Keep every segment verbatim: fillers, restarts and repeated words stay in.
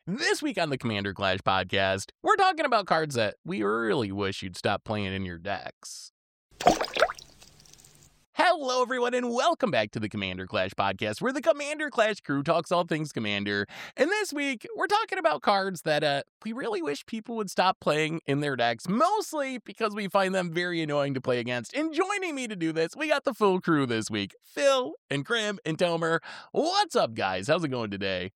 This week on the Commander Clash podcast, we're talking about cards that we really wish you'd stop playing in your decks. Hello, everyone, and welcome back to the Commander Clash podcast, where the Commander Clash crew talks all things Commander. And this week, we're talking about cards that uh, we really wish people would stop playing in their decks, mostly because we find them very annoying to play against. And joining me to do this, we got the full crew this week, Phil and Krim and Tomer. What's up, guys? How's it going today?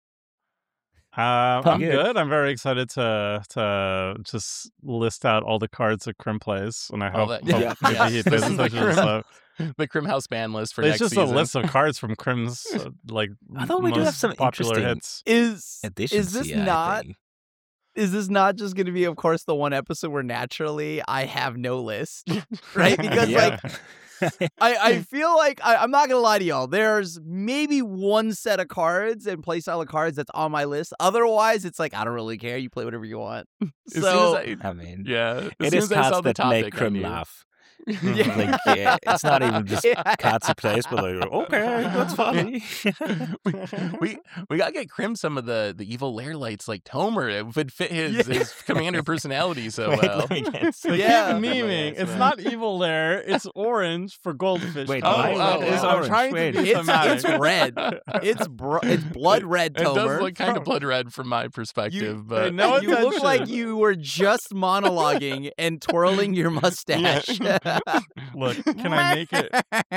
Um, I'm good. good. I'm very excited to to just list out all the cards that Krim plays, and I All hope, that- hope yeah, maybe yeah. he This pays is the attention to Krim- stuff. The Krim House ban list for It's next just season. a list of cards from Krim's uh, like I thought we do have most some popular interesting hits. Is additions is this here, I not think. is this not just going to be, of course, the one episode where naturally I have no list, right? Because Yeah. like I, I feel like I, I'm not gonna lie to y'all. There's maybe one set of cards and playstyle of cards that's on my list. Otherwise, it's like I don't really care. You play whatever you want. As soon So as I- I mean, yeah, as it soon is as I saw cards the that make topic, I Krim knew. laugh. Yeah. Like, yeah, it's not even just Yeah. cards he plays, but like, okay, that's funny. we, we we gotta get Krim some of the the evil lair lights like Tomer. It would fit his, Yeah. his commander personality so Wait, well. let me get- They Yeah. keep memeing. It's man. not evil lair. It's orange for goldfish. Wait, color. why That is is- it I'm orange? trying Wait. to be It's, thematic. it's red. It's br- it's blood red, It does Tomer. look kind of blood red from my perspective, You- but Hey, no you look attention. like you were just monologuing and twirling your mustache. Look, can I make it?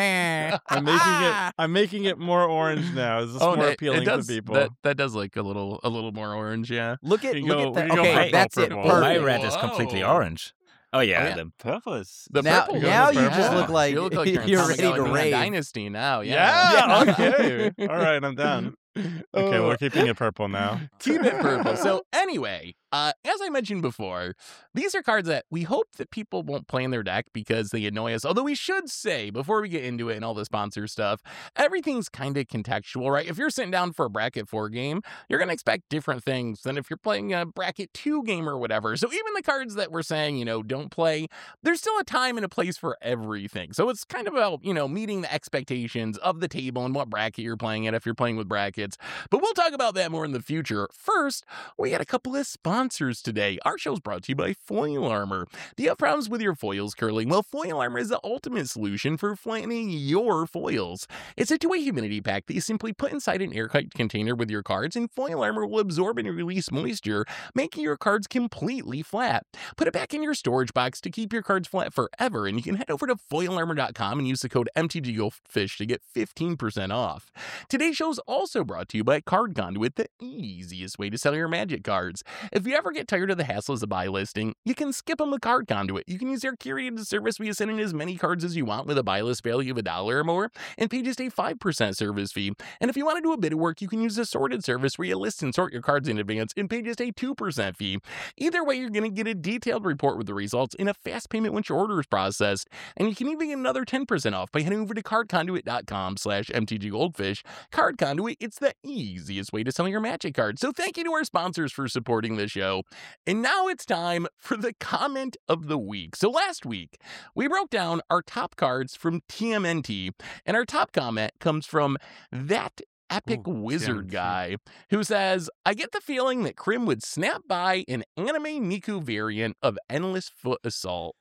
I'm making it. I'm making it more orange now. Is this oh, more it- appealing it does, to people? That that does look a little a little more orange, yeah. Look at We can look go- at we that. can go Okay, purple, that's it. purple. Well, my Perfect. red is completely Whoa. orange. Oh yeah, Oh, yeah. the purple is. The Now, purple now goes you purple. just look like, you look like you're, in you're Tommy ready to Galligan rave. Dynasty now, yeah. Yeah. Okay. All right. I'm down. Okay, Oh. we're keeping it purple now. Keep it purple. So anyway, uh, as I mentioned before, these are cards that we hope that people won't play in their deck because they annoy us. Although we should say, before we get into it and all the sponsor stuff, everything's kind of contextual, right? If you're sitting down for a bracket four game, you're going to expect different things than if you're playing a bracket two game or whatever. So even the cards that we're saying, you know, don't play, there's still a time and a place for everything. So it's kind of about, you know, meeting the expectations of the table and what bracket you're playing at if you're playing with brackets. But we'll talk about that more in the future. First, we got a couple of sponsors today. Our show's brought to you by Foil Armor. Do you have problems with your foils curling? Well, Foil Armor is the ultimate solution for flattening your foils. It's a two-way humidity pack that you simply put inside an airtight container with your cards, and Foil Armor will absorb and release moisture, making your cards completely flat. Put it back in your storage box to keep your cards flat forever, and you can head over to foil armor dot com and use the code M T G Goldfish to get fifteen percent off. Today's show's also brought to you by Card Conduit, the easiest way to sell your Magic cards. If you ever get tired of the hassles of buy listing, you can skip them with Card Conduit. You can use their curated service where you send in as many cards as you want with a buy list value of a dollar or more, and pay just a five percent service fee. And if you want to do a bit of work, you can use the sorted service where you list and sort your cards in advance and pay just a two percent fee. Either way, you're going to get a detailed report with the results in a fast payment once your order is processed, and you can even get another ten percent off by heading over to card conduit dot com slash M T G Goldfish. Card Conduit, it's the easiest way to sell your Magic cards. So thank you to our sponsors for supporting the show. And now it's time for the comment of the week. So last week, we broke down our top cards from T M N T, and our top comment comes from that epic Ooh, wizard T M N T. guy who says, I get the feeling that Krim would snap by an anime Niku variant of Endless Foot Assault.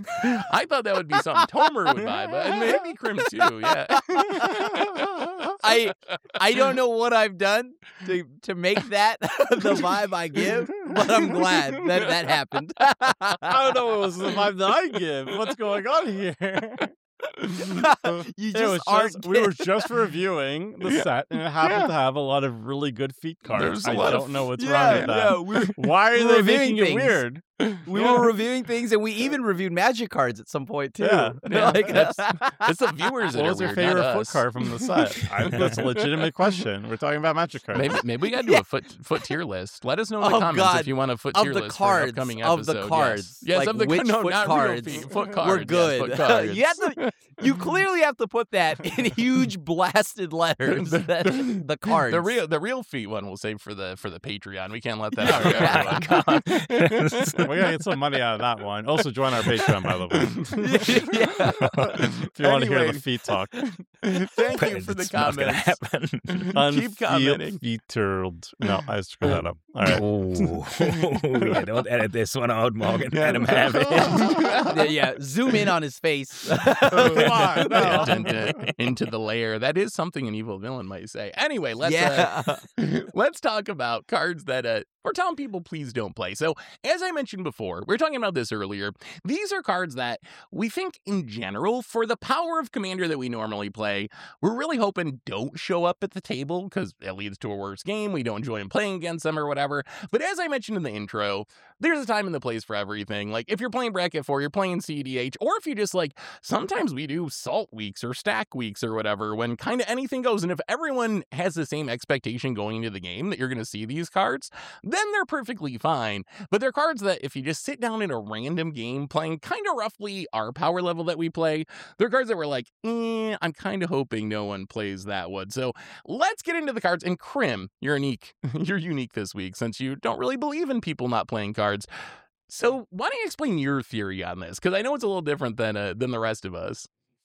I thought that would be something Tomer would buy, but maybe Krim too, yeah. I I don't know what I've done to to make that the vibe I give, but I'm glad that that happened. I don't know what was the vibe that I give. What's going on here? You It just was aren't. just, we were just reviewing the Yeah. set, and it happened Yeah. to have a lot of really good feet cards. There's a I lot of- don't know what's yeah, wrong with that. yeah, we, Why are we're they reviewing making it things. weird? we Yeah. were reviewing things, and we even reviewed Magic cards at some point too. Yeah. Yeah, Like, that's- It's the viewers that What are was your weird, not favorite foot us. card from the set? I, that's a legitimate question. We're talking about Magic cards. Maybe maybe we gotta do a foot foot tier list. Let us know in the Oh, comments God. if you want a foot Of tier the list cards, for an upcoming of episode. the Yes. cards, yes, like of the which no, foot not cards real feet, foot cards. we're yes, good. foot cards. you have to. You clearly have to put that in huge blasted letters. The- that, the cards. The real the real feet one we'll save for the for the Patreon. We can't let that Yeah. out. for everyone. we gotta get some money out of that one. Also, join our Patreon, by the way. Yeah. If you want to hear Anyway. the feet talk. Thank But you for the it's not gonna comments. happen. Keep commenting. Unfeatured. No, I screwed that up. All right. Oh, yeah, don't edit this one out, Morgan. Let him have it. yeah, yeah, zoom in on his face. Come on, no. Dipped into, into the layer. That is something an evil villain might say. Anyway, let's yeah. uh, let's talk about cards that uh, we're telling people please don't play. So, as I mentioned before, we were talking about this earlier. These are cards that we think, in general, for the power of Commander that we normally play, we're really hoping don't show up at the table because it leads to a worse game. We don't enjoy playing against them or whatever. But as I mentioned in the intro, there's a time and the place for everything. Like, if you're playing Bracket four, you're playing C D H, or if you just like, sometimes we do Salt Weeks or Stack Weeks or whatever, when kind of anything goes. And if everyone has the same expectation going into the game that you're going to see these cards, then they're perfectly fine. But they're cards that if you just sit down in a random game playing kind of roughly our power level that we play, they're cards that we're like, eh, I'm kind of hoping no one plays that one. So let's get into the cards. And Krim, you're unique. You're unique this week since you don't really believe in people not playing cards. So why don't you explain your theory on this? Because I know it's a little different than uh, than the rest of us.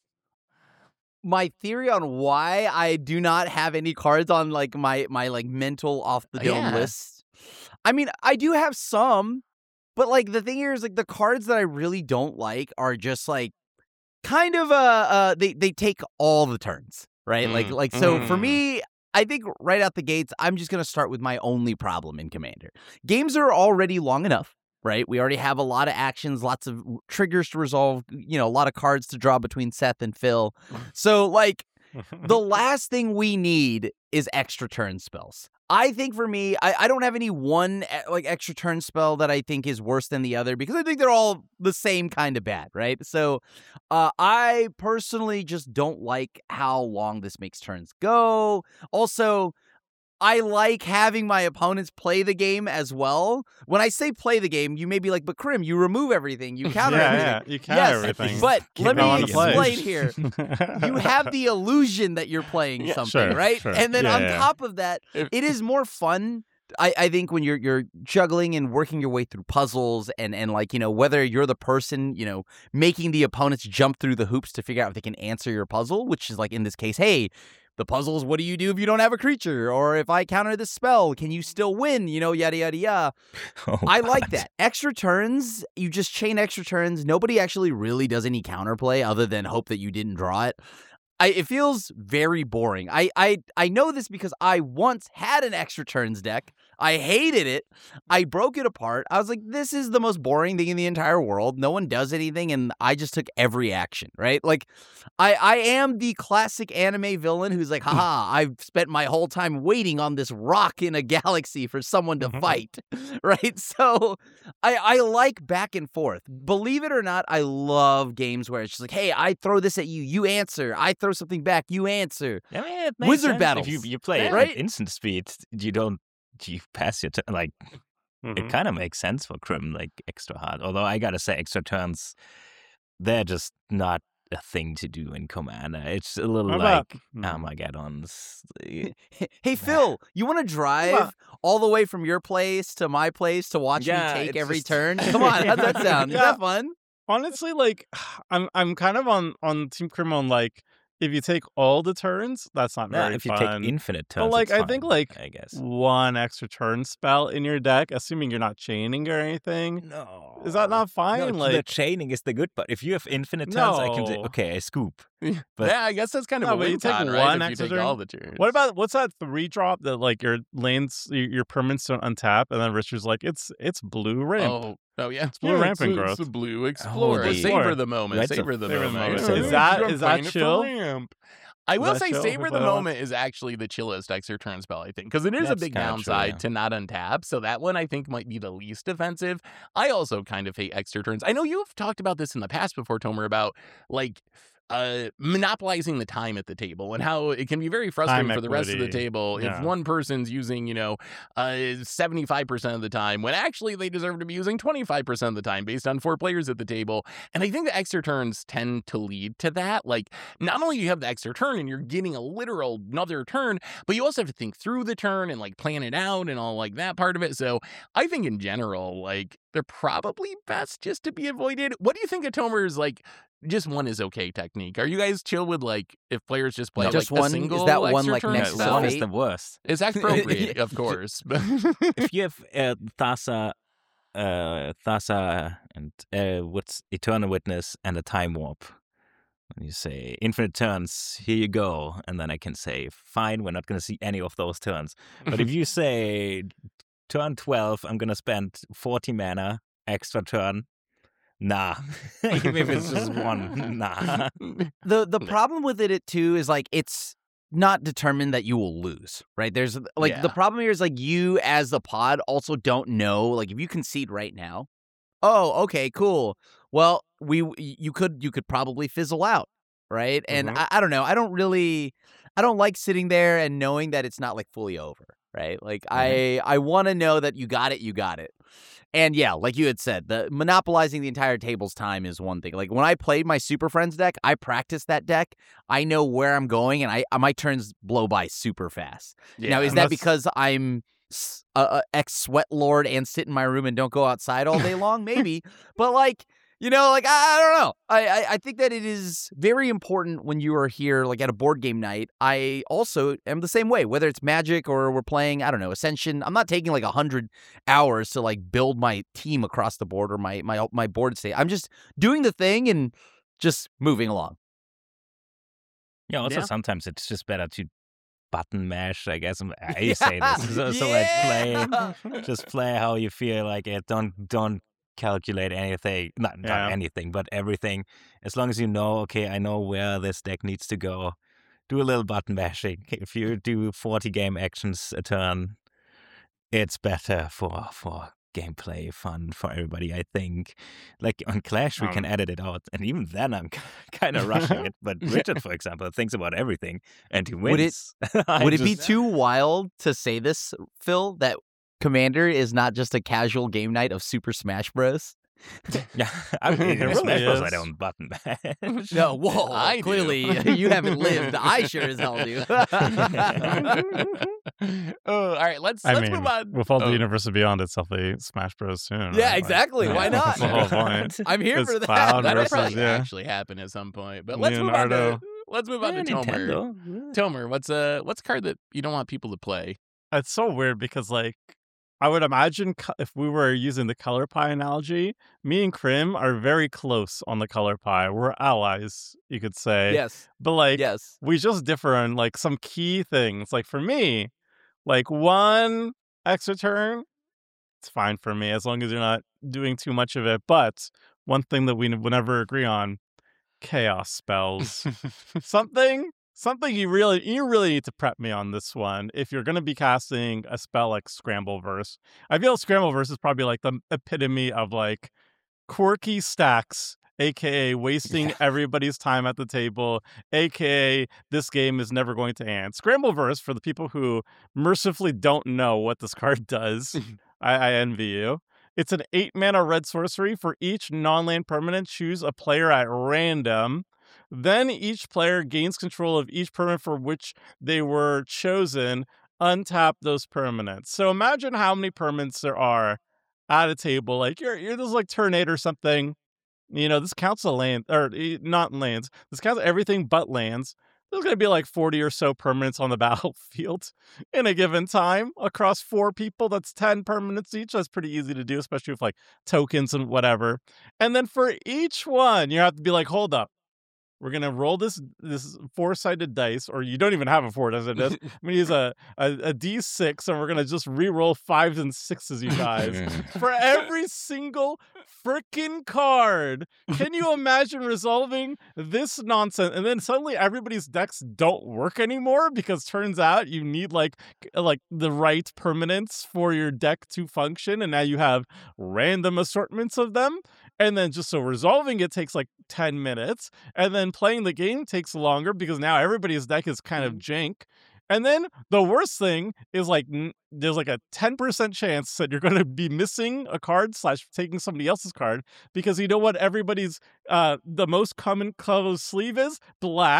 My theory on why I do not have any cards on like my my like mental off the dome Yeah. list. I mean, I do have some, but like the thing here is like the cards that I really don't like are just like kind of uh uh they they take all the turns, right? Like Mm, like so for mm. me, I think right out the gates, I'm just gonna start with my only problem in Commander. Games are already long enough. Right? We already have a lot of actions, lots of triggers to resolve, you know, a lot of cards to draw between Seth and Phil. So, like, the last thing we need is extra turn spells. I think for me, I, I don't have any one like extra turn spell that I think is worse than the other because I think they're all the same kind of bad, right? So uh, I personally just don't like how long this makes turns go. Also, I like having my opponents play the game as well. When I say play the game, you may be like, but Krim, you remove everything. You counter yeah, everything. yeah, you counter Yes, everything. But Keep let going me to play. explain here. You have the illusion that you're playing Yeah, something, sure, right? sure. And then Yeah, on yeah. top of that, If- it is more fun. I, I think when you're you're juggling and working your way through puzzles and, and like, you know, whether you're the person, you know, making the opponents jump through the hoops to figure out if they can answer your puzzle, which is like in this case, hey, the puzzle is what do you do if you don't have a creature? Or if I counter this spell, can you still win? You know, yada, yada, yada. Oh, I like God. that. Extra turns, you just chain extra turns. Nobody actually really does any counterplay other than hope that you didn't draw it. I, it feels very boring. I, I I know this because I once had an extra turns deck. I hated it. I broke it apart. I was like, this is the most boring thing in the entire world. No one does anything, and I just took every action, right? Like, I, I am the classic anime villain who's like, haha, I've spent my whole time waiting on this rock in a galaxy for someone to fight, right? So I, I like back and forth. Believe it or not, I love games where it's just like, hey, I throw this at you, you answer. I throw something back, you answer. I mean, it makes Wizard sense. battles, If you, you play it right? at instant speed, you don't you pass your turn. Like, Mhm. it kind of makes sense for Krim, like extra hard. Although I gotta say, extra turns, they're just not a thing to do in Commander. It's a little What like about- Hmm. Armageddon's. Hey, Phil, you want to drive all the way from your place to my place to watch Yeah, me take it's every just- turn? Come on, how's that sound? Is Yeah. that fun? Honestly, like I'm I'm kind of on on Team Krim on like if you take all the turns, that's not Yeah, very if you fun. take infinite turns, like, it's I think, fine, like, I guess. One extra turn spell in your deck, assuming you're not chaining or anything. No, Is that not fine? No, the like, chaining is the good part. If you have infinite turns, I can say, No. okay, I scoop. But- yeah, I guess that's kind of No, a but you win take con, right? one If you extra take turn. all the turns. what about what's that three drop that like your lanes your, your permanents don't untap, and then Richard's like it's it's blue ramp. Oh, oh yeah, it's blue rampant it's, growth. It's a blue explorer. the- savor the moment. Right, so savor the savor the moment. moment. Is Ooh, that- I'm is that playing it for chill? ramp. I Is will that say chill savor for the that? moment is actually the chillest extra turn spell, I think, because it is a That's big kinda true, downside yeah. to not untap. So that one I think might be the least offensive. I also kind of hate extra turns. I know you've talked about this in the past before, Tomer, about like uh, monopolizing the time at the table and how it can be very frustrating Time for the rest of the equity. table if Yeah. one person's using, you know, uh, seventy-five percent of the time when actually they deserve to be using twenty-five percent of the time based on four players at the table. And I think the extra turns tend to lead to that. Like, not only do you have the extra turn and you're getting a literal another turn, but you also have to think through the turn and like plan it out and all like that part of it. So I think in general, like, they're probably best just to be avoided. What do you think of Tomer's like just one is okay technique. Are you guys chill with like if players just play No, like just one? a Is single that one, extra like, turn next No, to spell? one is fate? the worst. It's appropriate, of course. but- If you have uh, Thassa, uh, Thassa, and uh, what's Eternal Witness and a Time Warp, and you say infinite turns, here you go, and then I can say, fine, we're not going to see any of those turns. But if you say turn twelve, I'm going to spend forty mana, extra turn, nah. Even if it's just one, nah. The the problem with it, it too is like it's not determined that you will lose, right? There's like the Yeah. problem here is like you as the pod also don't know, like if you concede right now, oh, okay, cool. Well, we you could you could probably fizzle out, right? And Mhm. I, I don't know. I don't really I don't like sitting there and knowing that it's not like fully over, right? Like I I want to know that you got it, you got it. And yeah, like you had said, the monopolizing the entire table's time is one thing. Like when I played my Super Friends deck, I practiced that deck. I know where I'm going, and I my turns blow by super fast. Yeah. Now, is and that that's- because I'm s- a, a ex sweat lord and sit in my room and don't go outside all day long? Maybe, but like. You know, like, I, I don't know. I, I I think that it is very important when you are here, like, at a board game night. I also am the same way, whether it's Magic or we're playing, I don't know, Ascension. I'm not taking, like, one hundred hours to, like, build my team across the board or my, my, my board state. I'm just doing the thing and just moving along. Yeah, also Yeah. sometimes it's just better to button mash, I guess. I say this. So, so like Yeah. play just play how you feel like it. Don't don't calculate anything. Not Yeah. not anything, but everything. As long as you know, okay, I know where this deck needs to go. Do a little button mashing. If you do forty game actions a turn, it's better for for gameplay fun for everybody, I think. Like on Clash, we can Um, edit it out, and even then, I'm kind of rushing it. But Richard, for example, thinks about everything, and he Would it- wins. I Would it be just- too wild to say this, Phil, that Commander is not just a casual game night of Super Smash Bros? Yeah, I mean, It in really Smash Bros, I is. don't button mash. No, whoa, I do. clearly you haven't lived. I sure as hell do. oh, all right. Let's I let's mean, move on. with all the Oh. Universe Beyond, it's definitely Smash Bros. Soon. right? Yeah, Like, exactly. Why yeah, not? That's the whole point. I'm here It's for that. Cloud That'll versus- probably yeah. actually happen at some point. But let's move on Leonardo. to let's move on Yeah, to Tomer. Nintendo. Tomer, what's a what's a card that you don't want people to play? It's so weird because, like, I would imagine co- if we were using the color pie analogy, me and Krim are very close on the color pie. We're allies, you could say. Yes. But, like, Yes. we just differ on, like, some key things. Like, for me, like, one extra turn, it's fine for me as long as you're not doing too much of it. But one thing that we would never agree on, chaos spells. something something you really you really need to prep me on this one if you're going to be casting a spell like Scrambleverse. I feel Scrambleverse is probably like the epitome of like quirky stacks, aka wasting Yeah. everybody's time at the table, aka this game is never going to end. Scrambleverse, for the people who mercifully don't know what this card does, I, I envy you. It's an eight mana red sorcery. For each non-land permanent, choose a player at random. Then each player gains control of each permanent for which they were chosen. Untap those permanents. So imagine how many permanents there are at a table. Like you're you're just like turn eight or something. You know, this counts a land or eh, not lands. This counts everything but lands. There's going to be like forty or so permanents on the battlefield in a given time across four people. That's ten permanents each. That's pretty easy to do, especially with like tokens and whatever. And then for each one, you have to be like, hold up. We're going to roll this this four-sided dice, or you don't even have a four-sided dice. I'm going to use a, a, a D six, and we're going to just re-roll fives and sixes, you guys. For every single freaking card. Can you imagine resolving this nonsense? And then suddenly everybody's decks don't work anymore because turns out you need like like the right permanents for your deck to function, and now you have random assortments of them. And then just so resolving it takes like ten minutes, and then playing the game takes longer because now everybody's deck is kind of jank. And then the worst thing is like n- there's like a ten percent chance that you're going to be missing a card slash taking somebody else's card because you know what everybody's uh the most common color sleeve is? Black.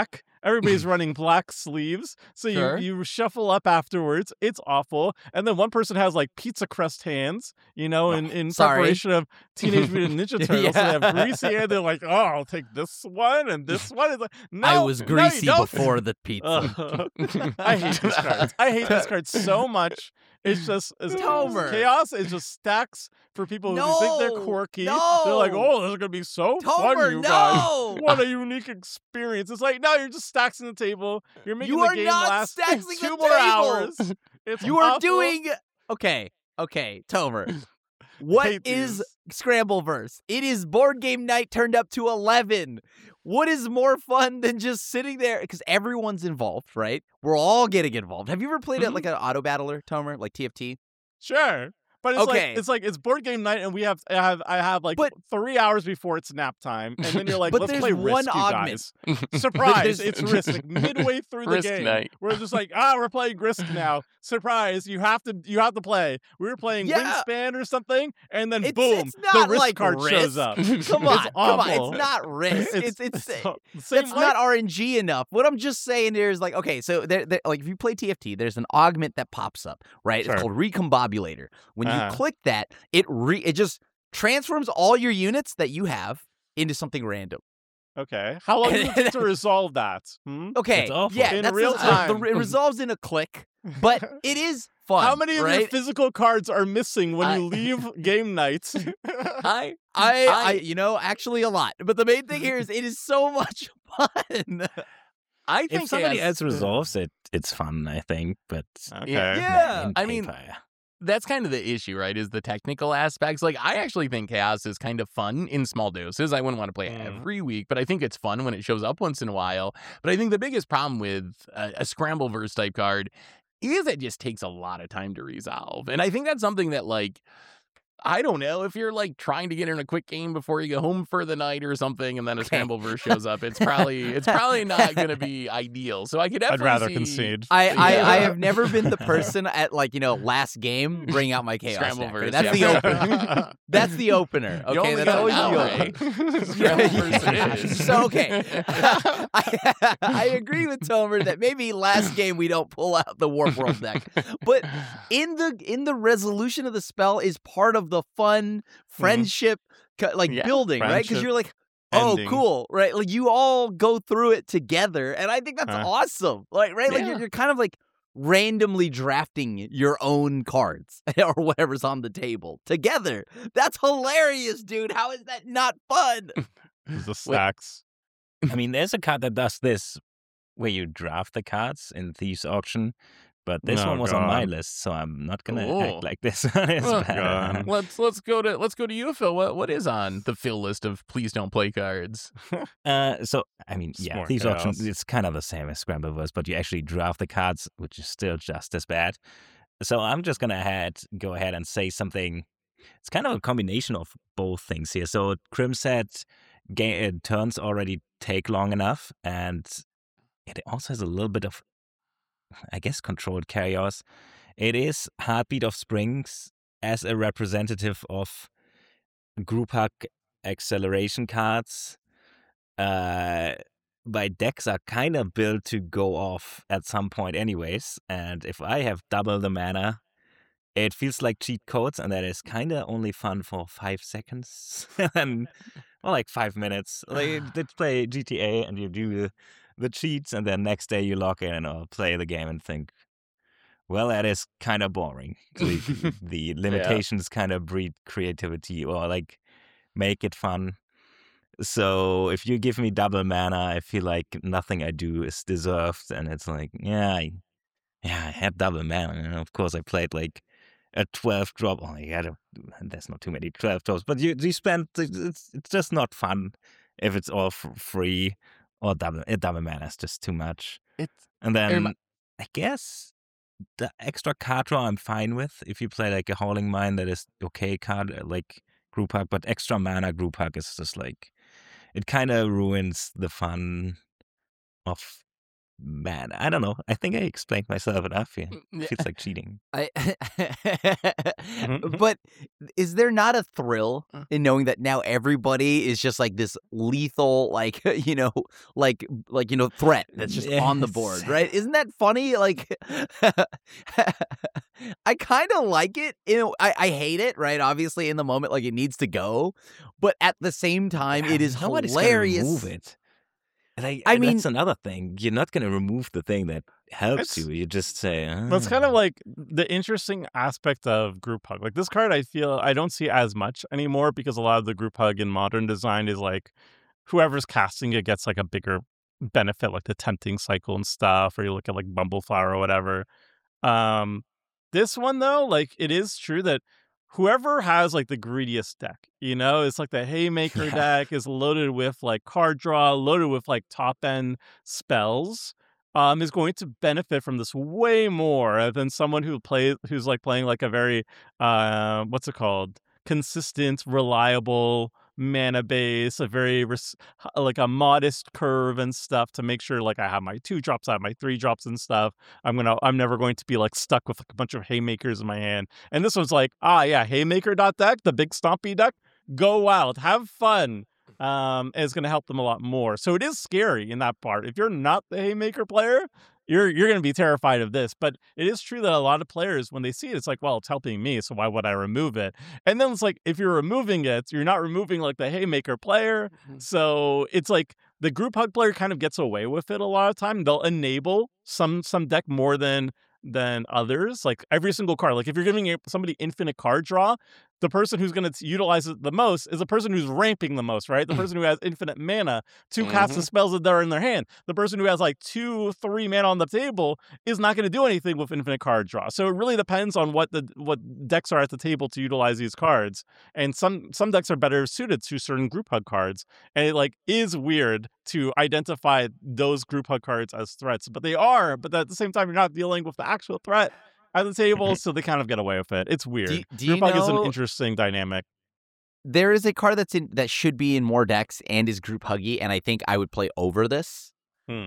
Everybody's running black sleeves, so Sure. you you shuffle up afterwards. It's awful, and then one person has like pizza crust hands, you know, in in Sorry. preparation of Teenage Mutant Ninja Turtles. Yeah. So they have greasy hands. They're like, oh, I'll take this one and this one. It's like, no, I was no, you greasy don't. before the pizza. Uh, I hate these cards. I hate these cards so much. It's just it's, Tomer. chaos. It's just stacks for people who think they're No, quirky. They're like, no. oh, this is gonna be so fun, Tomer, you guys. no. What a unique experience. It's like, no, you're just stacking the table. You're making You the are game not last stacking two the more table. hours. It's You are awful. doing okay. Okay, Tomer. What Hate is these. Scrambleverse? It is board game night turned up to eleven. What is more fun than just sitting there? Because everyone's involved, right? We're all getting involved. Have you ever played it Mhm. like an auto battler, Tomer, like T F T? Sure. But it's Okay. like it's like it's board game night, and we have I have I have like But- three hours before it's nap time, and then you're like, But let's there's play one Risk, you augment. guys. Surprise! There's- It's Risk. Like midway through the Risk game, night. we're just like, ah, we're playing Risk now. Surprise! You have to you have to play. We were playing Yeah. Wingspan or something, and then It's- boom, it's not the Risk like card shows Risk. up. Come It's on, come on. awful. It's not risk. It's it's, so- same that's like- not R N G enough. What I'm just saying here is like, okay, so there, there, like if you play T F T, there's an augment that pops up, right? Sure. It's called Recombobulator. When Uh-huh. you click that, it re it just transforms all your units that you have into something random. Okay. How long does it take to resolve that? Hmm? Okay, That's awful. yeah, In that's real the- the- time. the- it resolves in a click, but it is fun. How many of right? your physical cards are missing when I- you leave game night? I I, I, I- you know, actually a lot. But the main thing here is it is so much fun. I think If somebody as- else resolves it, it's fun, I think. But Okay. Yeah. in I mean, paper, yeah. that's kind of the issue, right? Is the technical aspects. Like, I actually think Chaos is kind of fun in small doses. I wouldn't want to play it Mm. every week, but I think it's fun when it shows up once in a while. But I think the biggest problem with a, a Scrambleverse type card is it just takes a lot of time to resolve. And I think that's something that, like, I don't know, if you're like trying to get in a quick game before you go home for the night or something, and then a Okay. Scrambleverse shows up, it's probably it's probably not going to be ideal. So I could I'd definitely rather see concede. I, I, I Yeah. have never been the person at like, you know, last game bring out my chaos deck. Scrambleverse, right? That's yeah. the opener. That's the opener. You Okay, only that's got always an hour, the eh? opener. Scrambleverse Yeah. it is. So okay, I, I agree with Tomer that maybe last game we don't pull out the Warp World deck, but in the in the resolution of the spell is part of the fun friendship co- like Yeah. building, right? Because Friendship you're like, oh, ending. cool, right? Like you all go through it together, and I think that's Huh. awesome. Like, right? Like Yeah. you're, you're kind of like randomly drafting your own cards or whatever's on the table together. That's hilarious, dude. How is that not fun? The stacks. I mean, there's a card that does this where you draft the cards in Thieves Auction, but this Oh, one was on my God. list, so I'm not gonna Cool. act like this one is Oh, bad. God. let's let's go to let's go to you, Phil. What what is on the Phil list of please don't play cards? Uh, so I mean, It's yeah, more Thieves Auction. chaos. It's kind of the same as Scrambleverse, but you actually draft the cards, which is still just as bad. So I'm just gonna ahead, go ahead and say something. It's kind of a combination of both things here. So Krim said, ga- uh, turns already take long enough, and it also has a little bit of, I guess, controlled chaos. It is Heartbeat of Springs as a representative of group hug acceleration cards. Uh, my decks are kind of built to go off at some point, anyways. And if I have double the mana, it feels like cheat codes, and that is kind of only fun for five seconds and well, like five minutes. Like, let's play G T A, and you do the, the cheats, and then next day you log in or play the game and think, well, that is kind of boring. The, the limitations kind of breed creativity or like make it fun. So if you give me double mana, I feel like nothing I do is deserved, and it's like, yeah, I, yeah, I had double mana, and of course I played like a twelve drop. Oh, yeah, there's not too many twelve drops, but you you spend it's it's just not fun if it's all f- free or double uh, double mana is just too much. It's And then remi- I guess the extra card draw I'm fine with. If you play like a Howling Mine, that is okay card uh, like group hug, but extra mana group hug is just like it kind of ruins the fun of bad. I don't know. I think I explained myself enough here. Yeah. Feels like cheating. I, but is there not a thrill in knowing that now everybody is just like this lethal, like you know, like like you know, threat that's just on the board, Yes. right? Isn't that funny? Like, I kind of like it. You know, I I hate it, right? Obviously, in the moment, like it needs to go, but at the same time, it is Nobody's gonna hilarious. remove it. Like, I uh, mean- that's another thing. You're not going to remove the thing that helps It's- you. You just say, That's kind of "Ah." like the interesting aspect of group hug. Like this card, I feel I don't see as much anymore because a lot of the group hug in modern design is like whoever's casting it gets like a bigger benefit, like the tempting cycle and stuff, or you look at like Bumbleflower or whatever. Um, this one though, like it is true that whoever has like the greediest deck, you know, it's like the Haymaker Yeah. deck is loaded with like card draw, loaded with like top end spells. Um, is going to benefit from this way more than someone who plays who's like playing like a very uh what's it called consistent, reliable mana base, a very res- h- like a modest curve and stuff to make sure like I have my two drops, I have my three drops and stuff. I'm gonna I'm never going to be like stuck with like a bunch of Haymakers in my hand. And this one's like, ah yeah, Haymaker dot deck, the big stompy deck, go wild, have fun. Um, and it's going to help them a lot more. So it is scary in that part. If you're not the Haymaker player, you're you're going to be terrified of this. But it is true that a lot of players, when they see it, it's like, well, it's helping me, so why would I remove it? And then it's like, if you're removing it, you're not removing like the Haymaker player. So it's like the group hug player kind of gets away with it a lot of time. They'll enable some some deck more than than others. Like every single card. Like if you're giving somebody infinite card draw, the person who's going to utilize it the most is the person who's ramping the most, right? The person who has infinite mana to cast the Mhm. spells that are in their hand. The person who has like two, three mana on the table is not going to do anything with infinite card draw. So it really depends on what the what decks are at the table to utilize these cards. And some some decks are better suited to certain group hug cards. And it like is weird to identify those group hug cards as threats, but they are. But at the same time, you're not dealing with the actual threat at the table, so they kind of get away with it. It's weird. Do, you- do you Group hug is an know interesting dynamic. there is a card that's in that should be in more decks and is group huggy, and I think I would play over this. Hmm.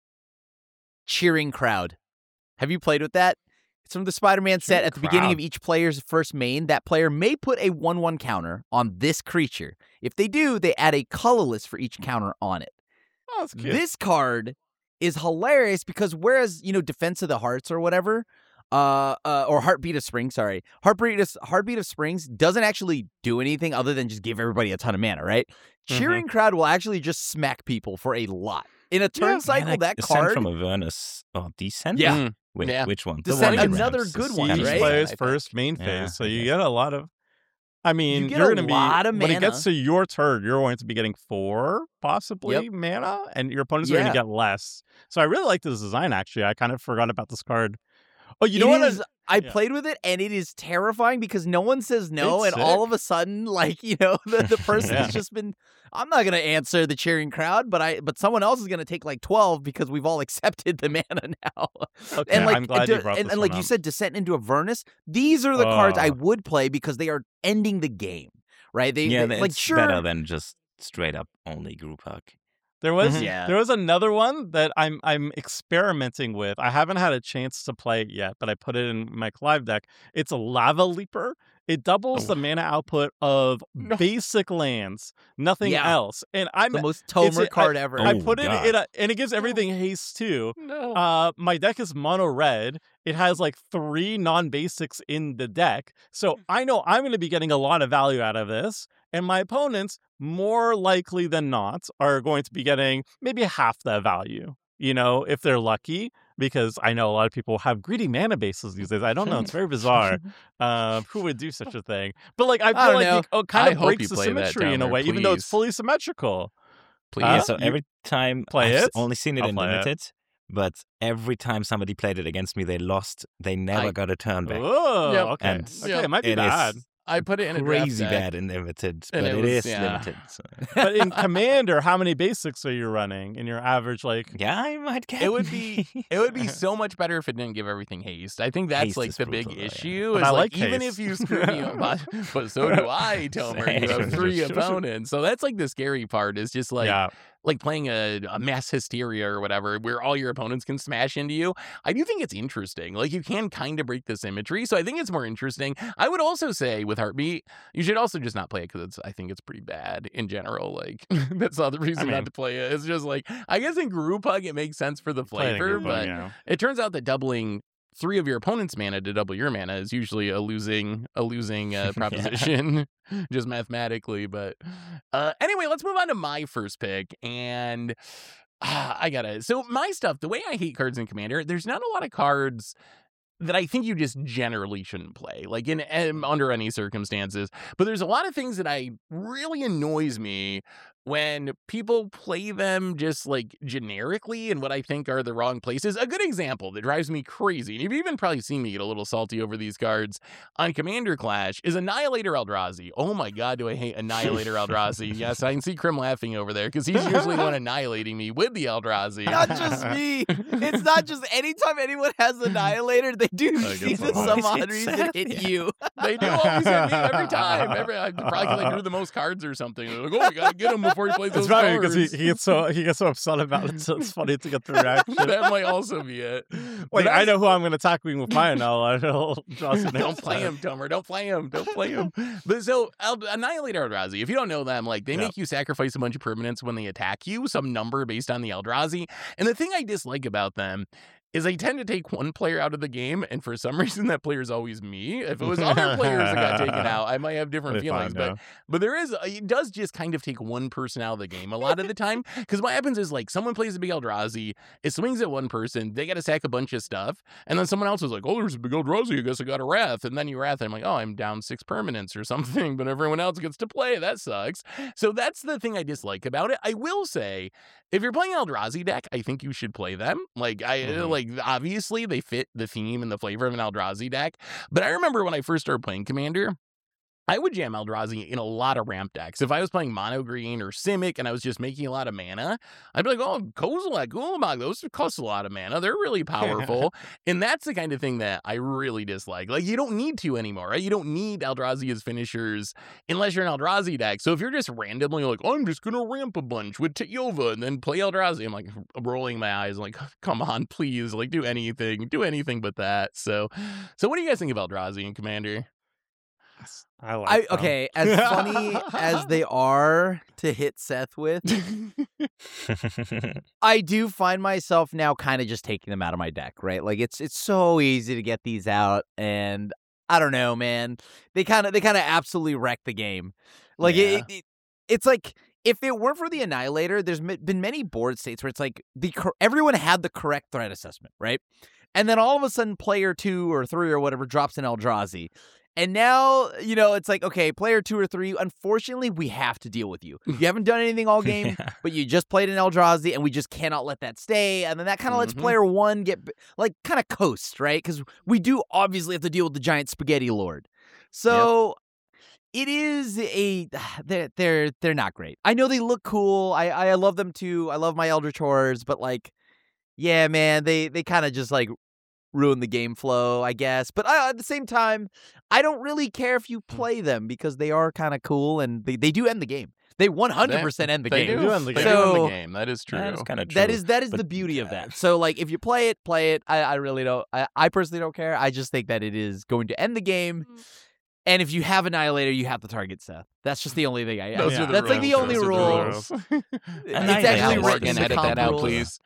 Cheering Crowd. Have you played with that? It's from the Spider-Man set. Cheering At the beginning of Crowd. each player's first main, that player may put a one one counter on this creature. If they do, they add a colorless for each counter on it. Oh, that's cute. This card is hilarious because whereas, you know, Defense of the Hearts or whatever, uh, uh or Heartbeat of Spring, sorry. Heartbeat of, Heartbeat of Springs doesn't actually do anything other than just give everybody a ton of mana, right? Mhm. Cheering Crowd will actually just smack people for a lot. In a turn Yeah. cycle, like that Ascent card from Avernus or Descent? Yeah. Mm. Which, Yeah. which one? Descent, The one you another ramps, good is one, kind Each of right? scary. player's I think. first main phase, Yeah, so I you guess. get a lot of. I mean, get you're a going to be lot of when it mana. gets to your turn, you're going to be getting four possibly mana, and your opponents are going Yeah. to get less. So I really like this design. Actually, I kind of forgot about this card. Oh, you know It what? is- I yeah. played with it and it is terrifying because no one says no, It's and all of a sudden, like you know, the, the person Yeah. has just been. I'm not gonna answer the cheering crowd, but I but someone else is gonna take like twelve because we've all accepted the mana now. Okay, and like I'm glad de- you brought and, this and like one you up. said, Descent into Avernus. These are the cards I Oh. would play because they are ending the game, right? They, Yeah, they- it's like sure. better than just straight up only group hug. There was Mhm. Yeah. there was another one that I'm I'm experimenting with. I haven't had a chance to play it yet, but I put it in my Clive deck. It's a Lava Leaper. It doubles Oh. the mana output of No. basic lands, nothing Yeah. else. And I'm The most it's Tomer a- I- card ever. I Oh, put it God. in a, and it gives everything haste too. No. Uh, my deck is mono red. It has like three non basics in the deck. So I know I'm going to be getting a lot of value out of this. And my opponents, more likely than not, are going to be getting maybe half that value, you know, if they're lucky, because I know a lot of people have greedy mana bases these days. I don't know. It's very bizarre. Uh, who would do such a thing? But like, I feel I don't like know. it oh, kind I of hope breaks you the play that symmetry in down a way, there, even though it's please. fully symmetrical. Please. Yeah, Huh? so You- every time play I've s- it? only seen it I'll in play it. limited, but every time somebody played it against me, they lost. They never I- got a turn back. Oh, Yep. okay. And okay, Yep. it might be It bad. is I put it in a draft crazy deck. bad in limited, And but it it was- is yeah. limited. So. But in Commander, how many basics are you running in your average? Like, Yeah, I might get It would be it would be so much better if it didn't give everything haste. I think that's Haste like is the big brutal, though, yeah. issue. But Is I like, like even haste. if you screw me up, but, but so do I, Tomer. You have three Same. opponents, so that's like the scary part. Is just like yeah, like playing a, a mass hysteria or whatever, where all your opponents can smash into you. I do think it's interesting. Like, you can kind of break the symmetry, so I think it's more interesting. I would also say with Heartbeat, you should also just not play it because I think it's pretty bad in general. Like, that's not the reason I mean, not to play it. It's just like, I guess in group hug it makes sense for the play it in flavor, group hug, but yeah. it turns out that doubling three of your opponent's mana to double your mana is usually a losing a losing uh, proposition, just mathematically. But uh, anyway, let's move on to my first pick. And uh, I gotta. So my stuff, the way I hate cards in Commander, there's not a lot of cards that I think you just generally shouldn't play, like in um, under any circumstances. But there's a lot of things that I really annoys me when people play them just like generically in what I think are the wrong places. A good example that drives me crazy, and you've even probably seen me get a little salty over these cards on Commander Clash, is Annihilator Eldrazi. Oh my god, do I hate Annihilator Eldrazi. Yes, I can see Krim laughing over there because he's usually the one annihilating me with the Eldrazi. Not just me. It's not just anytime anyone has Annihilator, they do I see guess the that's some why. odd reason hit Yeah. you. They do always hit me every time. Every, probably because I drew the most cards or something. They're like, oh, we gotta get him before he plays those It's probably cards. because he, he gets so he gets so upset about it, so it's funny to get the reaction. That might also be it. Wait, But I know who I'm going to attack with mine now. I'll draw some Don't next play time. him, Tomer. Don't play him. Don't play him. But so, El- Annihilator Eldrazi, if you don't know them, like, they Yeah. make you sacrifice a bunch of permanents when they attack you, some number based on the Eldrazi. And the thing I dislike about them is they tend to take one player out of the game, and for some reason that player is always me. If it was other players that got taken out, I might have different They feelings. find But out. but there is, it does just kind of take one person out of the game a lot of the time. Because what happens is, like, someone plays a big Eldrazi, it swings at one person, they got to sack a bunch of stuff, and then someone else is like, oh, there's a big Eldrazi, I guess I got a Wrath. And then you Wrath, and I'm like, oh, I'm down six permanents or something, but everyone else gets to play. That sucks. So that's the thing I dislike about it. I will say, if you're playing Eldrazi deck, I think you should play them. Like, I Mhm. like obviously they fit the theme and the flavor of an Eldrazi deck. But I remember when I first started playing Commander, I would jam Eldrazi in a lot of ramp decks. If I was playing Mono Green or Simic and I was just making a lot of mana, I'd be like, oh, Kozilek, Ulamog, those cost a lot of mana. They're really powerful. And that's the kind of thing that I really dislike. Like, you don't need to anymore, right? You don't need Eldrazi as finishers unless you're an Eldrazi deck. So if you're just randomly like, oh, I'm just going to ramp a bunch with Teyova and then play Eldrazi, I'm like rolling my eyes like, come on, please, like do anything, do anything but that. So, so what do you guys think of Eldrazi and Commander? I like I them. okay, as funny as they are to hit Seth with, I do find myself now kind of just taking them out of my deck, right? Like it's it's so easy to get these out, and I don't know, man. They kind of they kind of absolutely wreck the game. Like Yeah. it, it, it's like if it weren't for the Annihilator, there's m- been many board states where it's like the cor- everyone had the correct threat assessment, right? And then all of a sudden, player two or three or whatever drops an Eldrazi. And now, you know, it's like, okay, player two or three, unfortunately, we have to deal with you. You haven't done anything all game, Yeah. but you just played an Eldrazi, and we just cannot let that stay. And then that kind of lets Mhm. player one get, like, kind of coast, right? Because we do obviously have to deal with the giant spaghetti lord. So it is a, they're, they're, they're not great. I know they look cool. I, I love them too. I love my Eldritch Horrors, but, like, yeah, man, they, they kind of just, like, ruin the game flow, I guess. But I, at the same time, I don't really care if you play them because they are kind of cool and they, they do end the game. They one hundred percent end the They game. do. do end the They game. do end So- the game. That is true. That's kind of true. That is that is but- the beauty of yeah. that. So like if you play it, play it. I, I really don't I, I personally don't care. I just think that it is going to end the game. And if you have Annihilator, you have to target Seth. That's just the only thing I Those Yeah. are the That's like the rules. only Those are the rule. rules. It's Annihilator actually Al written Morgan, in the edit that comp out, rules. please.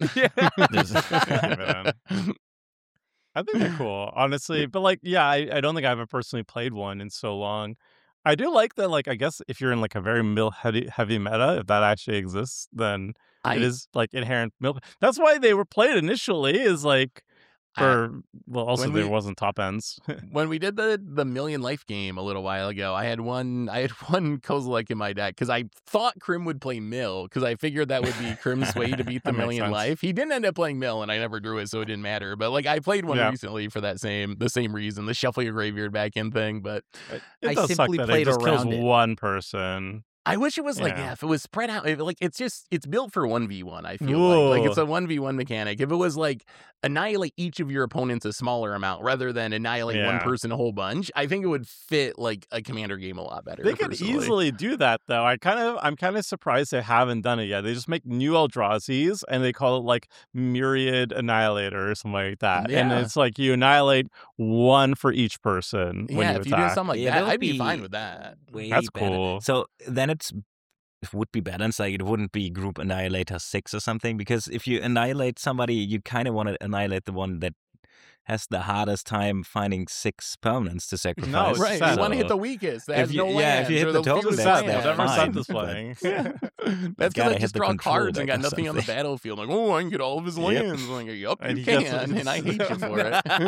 Man. I think they're cool, honestly. But like, yeah, I, I don't think I haven't personally played one in so long. I do like that. Like, I guess if you're in like a very mill heavy heavy meta, if that actually exists, then I- it is like inherent mill. That's why they were played initially. Is like I- for well, also when there we- wasn't top ends. When we did the the Million Life game a little while ago, I had one I had one Kozilek in my deck because I thought Krim would play Mill because I figured that would be Krim's way to beat the That makes Million sense. Life. He didn't end up playing Mill, and I never drew it, so it didn't matter. But like I played one Yeah. recently for that same the same reason, the shuffle your graveyard back in thing. But It I does suck simply that played it just kills around it. one person. I wish it was like, Yeah. yeah, if it was spread out, if, like, it's just, it's built for one v one, I feel like. Like, it's Ooh. a one v one mechanic. If it was like, annihilate each of your opponents a smaller amount rather than annihilate one Yeah. person a whole bunch, I think it would fit, like, a Commander game a lot better. They could personally. easily do that though. I kind of I'm kind of surprised they haven't done it yet. They just make new Eldrazi's and they call it like Myriad Annihilator or something like that. And Yeah. it's like you annihilate one for each person when Yeah, you if you do attack. something like Yeah, that, that would I'd be be fine with that. Way That's better. cool. So then it's it would be balanced. Like it wouldn't be Group Annihilator six or something, because if you annihilate somebody, you kind of want to annihilate the one that has the hardest time finding six permanents to sacrifice. No, it's Right, sad. you want to hit So the weakest that if has you- no yeah, if lands you hit or the the total fewest decks, That's that's never fine, sent this but- playing. That's because gotta I hit just the draw control cards and deck got or nothing on the something. battlefield. Like, oh, I can get all of his Yep. lands. I'm like, yup, And you he gets can, it. and I hate you for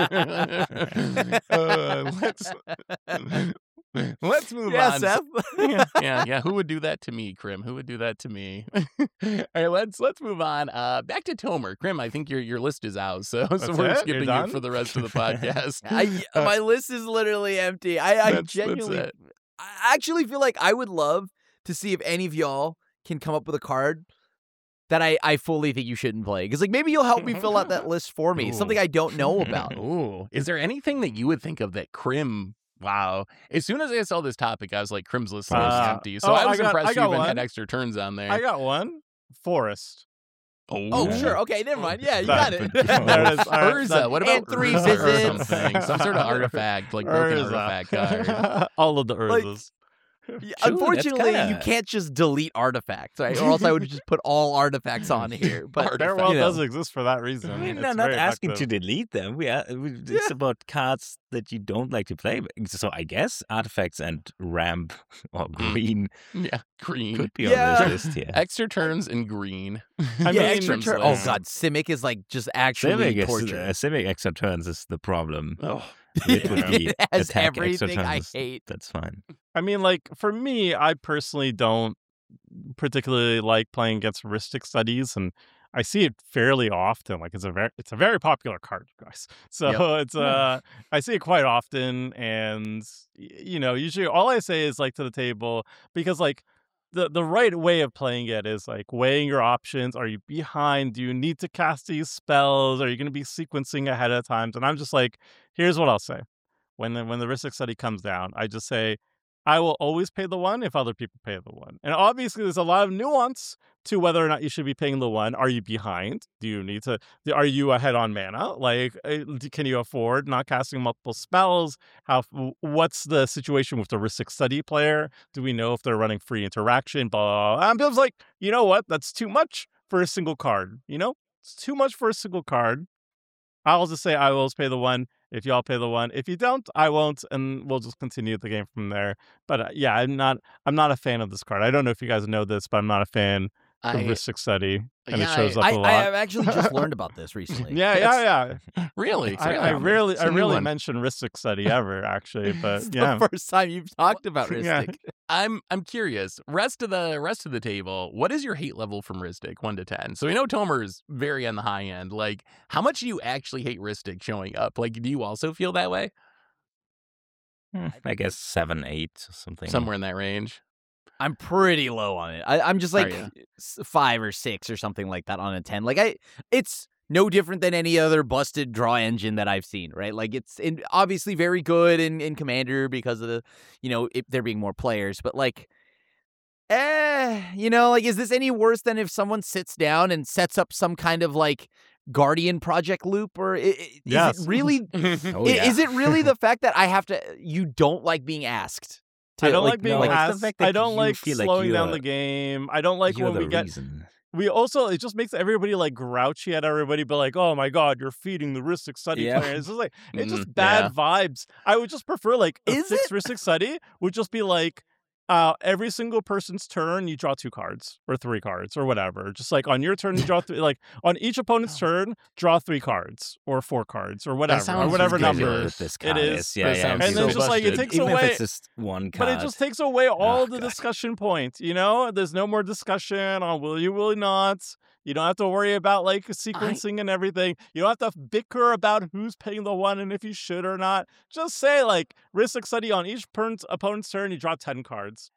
it. uh, let's let's move Yeah, on. Seth. yeah, yeah, yeah. Who would do that to me, Krim? Who would do that to me? All right, let's let's move on. Uh, back to Tomer. Krim, I think your your list is out, so so That's we're it? You're skipping you done? for the rest of the podcast. I, Uh, my list is literally empty. I, I That's- that's genuinely, it. I actually feel like I would love to see if any of y'all can come up with a card that I, I fully think you shouldn't play. Because like maybe you'll help me fill out that list for me. Ooh. Something I don't know about. Ooh, is there anything that you would think of that Krim? Wow. As soon as I saw this topic, I was like, Krim's list is Uh, empty. So oh, I I was got- impressed I you got even one. had extra turns on there. I got one. Forest. Oh, Yeah. sure. Okay, never mind. Yeah, you That- got it. There it is. All right, Urza. that- What about And three Urza or visits. something? Some sort of artifact, like broken Urza. artifact card. All of the Like, Urzas. Yeah, True, that's Unfortunately, you kinda- can't just delete artifacts, right? Or else I would just put all artifacts on here. But Artifact. Farewell you know. does exist for that reason. I mean, It's no, not very asking effective. to delete them. We are, we, it's Yeah. about cards that you don't like to play. So I guess artifacts and ramp or Mm. green Yeah, green. could be Yeah. on this list here. Extra turns in green. I yeah, mean, extra Krim's turn. Oh list. god, Simic is like just actually Simic, is, torture. uh, Simic extra turns is the problem. Oh, It would Yeah. be It has attack extra everything I turns. hate. That's fine. I mean, like for me, I personally don't particularly like playing against heuristic studies, and I see it fairly often. Like it's a very, it's a very popular card, guys. So it's uh, I see it quite often, and y- you know, usually all I say is like to the table, because like the the right way of playing it is like weighing your options. Are you behind? Do you need to cast these spells? Are you going to be sequencing ahead of times? And I'm just like, here's what I'll say. When the when the heuristic study comes down, I just say, I will always pay the one if other people pay the one. And obviously, there's a lot of nuance to whether or not you should be paying the one. Are you behind? Do you need to? Are you ahead on mana? Like, uh, can you afford not casting multiple spells? How? What's the situation with the heuristic study player? Do we know if they're running free interaction? Blah. blah. And Bill's like, you know what? That's too much for a single card. You know, it's too much for a single card. I'll just say I will pay the one if y'all pay the one. If you don't, I won't, and we'll just continue the game from there. But uh, yeah, I'm not. I'm not a fan of this card. I don't know if you guys know this, but I'm not a fan of I Heuristic Study, and yeah, it shows I- up I, a lot. I have actually just learned about this recently. yeah, yeah, yeah. really. I, I rarely, I rarely mention Heuristic Study ever, actually. But It's yeah, the first time you've talked about Yeah. Ristic. I'm I'm curious. Rest of the rest of the table. What is your hate level from Ristic, one to ten? So we know Tomer is very on the high end. Like, how much do you actually hate Ristic showing up? Like, do you also feel that way? Hmm, I guess seven, eight, or something. Somewhere in that range. I'm pretty low on it. I, I'm just Are like ya? s- five or six or something like that on a ten. Like I, it's no different than any other busted draw engine that I've seen. Right? Like it's in, obviously very good in, in Commander because of the, you know, it, there being more players. But like, eh, you know, like is this any worse than if someone sits down and sets up some kind of like Guardian project loop, or i- i- is Yes. it really? Oh, i- yeah. Is it really the fact that I have to? You don't like being asked. To, I don't like, being no, it's the asked. fact I that don't you like feel like slowing you down are- the game. I don't like You're when the we get. reason. We also, it just makes everybody like grouchy at everybody, but like, oh my god, you're feeding the Heuristic Study Yeah. player. It's just like it's Mm, just bad yeah. vibes. I would just prefer like a Is fixed it? Heuristic Study would just be like, uh, every single person's turn you draw two cards or three cards or whatever. Just like on your turn you draw three, like on each opponent's turn draw three cards or four cards or whatever or sounds whatever ridiculous. number. With this It card is. is. Yeah, That yeah. sounds And so then just like it busted. takes Even away. if it's just one card. But it just takes away all Oh, the God. discussion point, you know? There's no more discussion on will you, will you not. You don't have to worry about like sequencing and everything. You don't have to bicker about who's paying the one and if you should or not. Just say like Heuristic Study on each per- opponent's turn, you draw ten cards.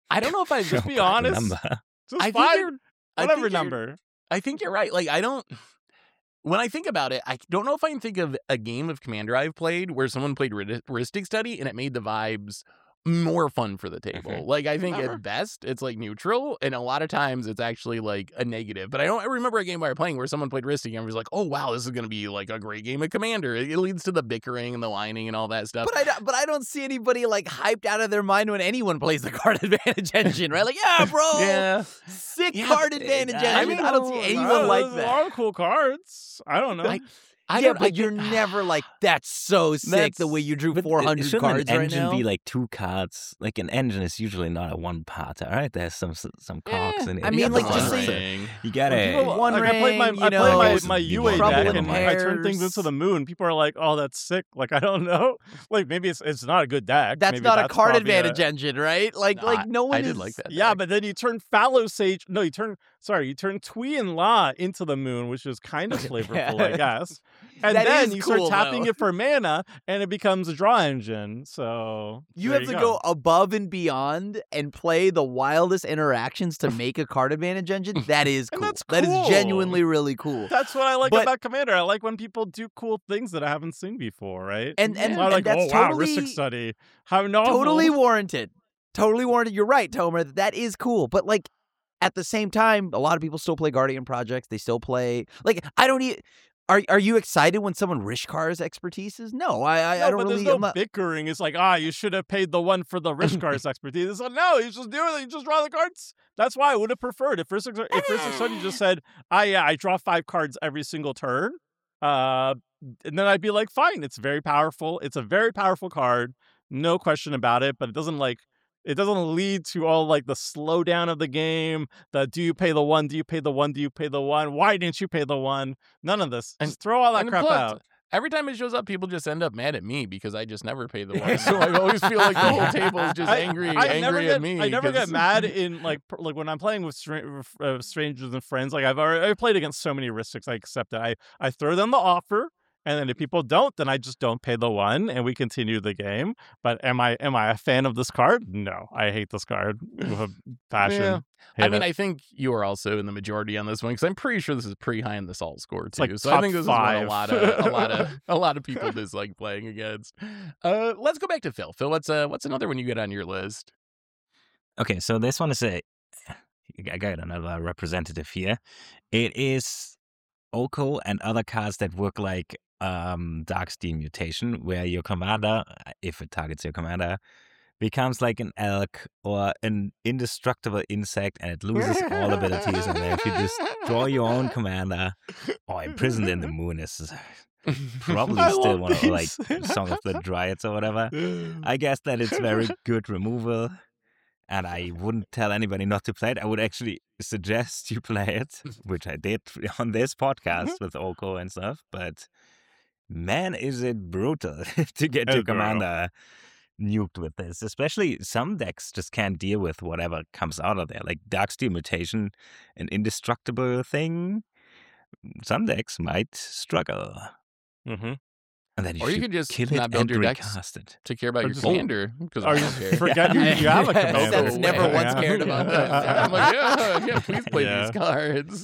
I don't know if I Just be Pick a honest. number. Just I think fine. you're I Whatever think you're- number. I think you're right. Like, I don't. When I think about it, I don't know if I can think of a game of Commander I've played where someone played Heuristic Study and it made the vibes more fun for the table. Mhm. Like, I think Never. at best it's like neutral, and a lot of times it's actually like a negative. But I don't I remember a game we were playing where someone played Heuristic and was like, "Oh wow, this is going to be like a great game of Commander." It, it leads to the bickering and the whining and all that stuff. But I don't, but I don't see anybody like hyped out of their mind when anyone plays the card advantage engine, right? Like, yeah, bro, yeah, sick Yeah, card but, uh, advantage I engine. mean, I don't see Oh, anyone no, like there's that. A lot of cool cards. I don't know. I, I yeah, don't. but I you're think- never like, that's so sick the That's- way you drew But four it- hundred shouldn't cards an right engine now. be like two cards? Like an engine is usually not a one parter, right? There's some some cogs Eh, in it. I You mean, got like, the just one say- ring. Ring. You gotta. When people, One like, I play my ring, I you play know, my, it's my the U A Trouble deck in and I turn things pairs. into the moon. People are like, "Oh, that's sick." Like I don't know. Like maybe it's it's not a good deck. That's Maybe not a that's card probably advantage A, engine, right? Like, No, like no one I did is- like that. yeah, deck. but then you turn Fallow Sage. No, you turn. Sorry, you turn Twee and La into the moon, which is kind of flavorful, I guess. And That then is you cool, start tapping though. it for mana, and it becomes a draw engine. So You there have to go. above and beyond and play the wildest interactions to make a card advantage engine. That is And cool. that's That is cool. genuinely really cool. That's what I like But- about Commander. I like when people do cool things that I haven't seen before, right? And and, It's not and like, that's oh wow, totally Heuristic Study. How novel. totally warranted. Totally warranted. You're right, Tomer. that That is cool. But like at the same time, a lot of people still play Guardian projects. They still play like I don't e Are are you excited when someone Rishkar's expertise is? No, I I, No, I don't but really. there's no I'm not- bickering. It's like, ah, you should have paid the one for the Rishkar's expertise. It's like, no, you just do it. You just draw the cards. That's why I would have preferred if Heuristic if Heuristic Study just said, ah, yeah, I draw five cards every single turn. Uh, and then I'd be like, fine, it's very powerful. It's a very powerful card, no question about it. But it doesn't like. It doesn't lead to all like the slowdown of the game. The do you pay the one? Do you pay the one? Do you pay the one? Why didn't you pay the one? None of this. And- Just throw all that and crap plus, out. Every time it shows up, people just end up mad at me because I just never pay the one. So I always feel like the whole table is just I- angry, I angry never at get, me. I never get 'cause- mad in like pr- like when I'm playing with stra- uh, strangers and friends. Like I've already I've played against so many Heuristics, I accept it. I I throw them the offer, and then if people don't, then I just don't pay the one, and we continue the game. But am I am I a fan of this card? No, I hate this card with a passion. Yeah. I Hate mean, it. I think you are also in the majority on this one because I'm pretty sure this is pretty high in the salt score too. like so I top think this is one five. a lot of a lot of a lot of people dislike playing against. Uh, let's go back to Phil. Phil, what's uh what's another one you get on your list? Okay, so this one is a. I got another representative here. It is Oko and other cards that work like um, Darksteel Mutation, where your commander, if it targets your commander, becomes like an elk or an indestructible insect, and it loses all abilities. And then if you just draw your own commander, or imprisoned in the moon is probably I still love one of like these. Song of the Dryads or whatever. I guess that it's very good removal, and I wouldn't tell anybody not to play it. I would actually suggest you play it, which I did on this podcast with Oko and stuff. But man, is it brutal to get It's your brutal. commander nuked with this. Especially some decks just can't deal with whatever comes out of there. Like Darksteel Mutation, an indestructible thing. Some decks might struggle. Mm-hmm. And then you Or you should could just kill not it build and your decks recast it. to care about Or your just- commander because Or I you don't care. forget you, you have a Yeah, commander. Seth's never way. once cared about that. I'm like, yeah, yeah, please play Yeah. these cards.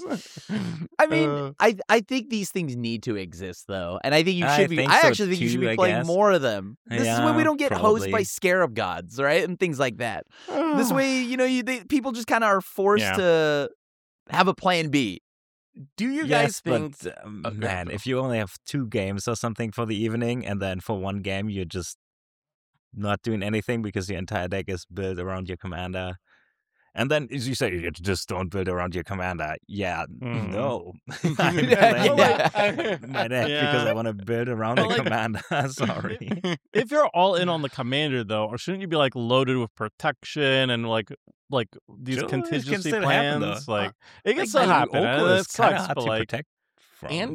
I mean, Uh, I I think these things need to exist though, and I think you I should be. think I so actually think you should too, be I playing guess. more of them. This is when we Yeah, don't get hosted by probably. scarab gods, right, and things like that. This way, you know, you they, people just kind of are forced Yeah. to have a plan B. do you Yes, guys think? but um, Okay, man, Phil. if you only have two games or something for the evening, and then for one game you're just not doing anything because your entire deck is built around your commander, and then as you say, you just don't build around your commander. Yeah, Mhm. no, Yeah, I'm yeah. playing my deck Yeah. because I want to build around But a like- commander. Sorry. If you're all in on the commander though, or shouldn't you be like loaded with protection and like like these Sure, it can contingency still happen, though. plans? Like it can Like, still I- happen. Oko and is it kinda sucks, hard but to like protect from. And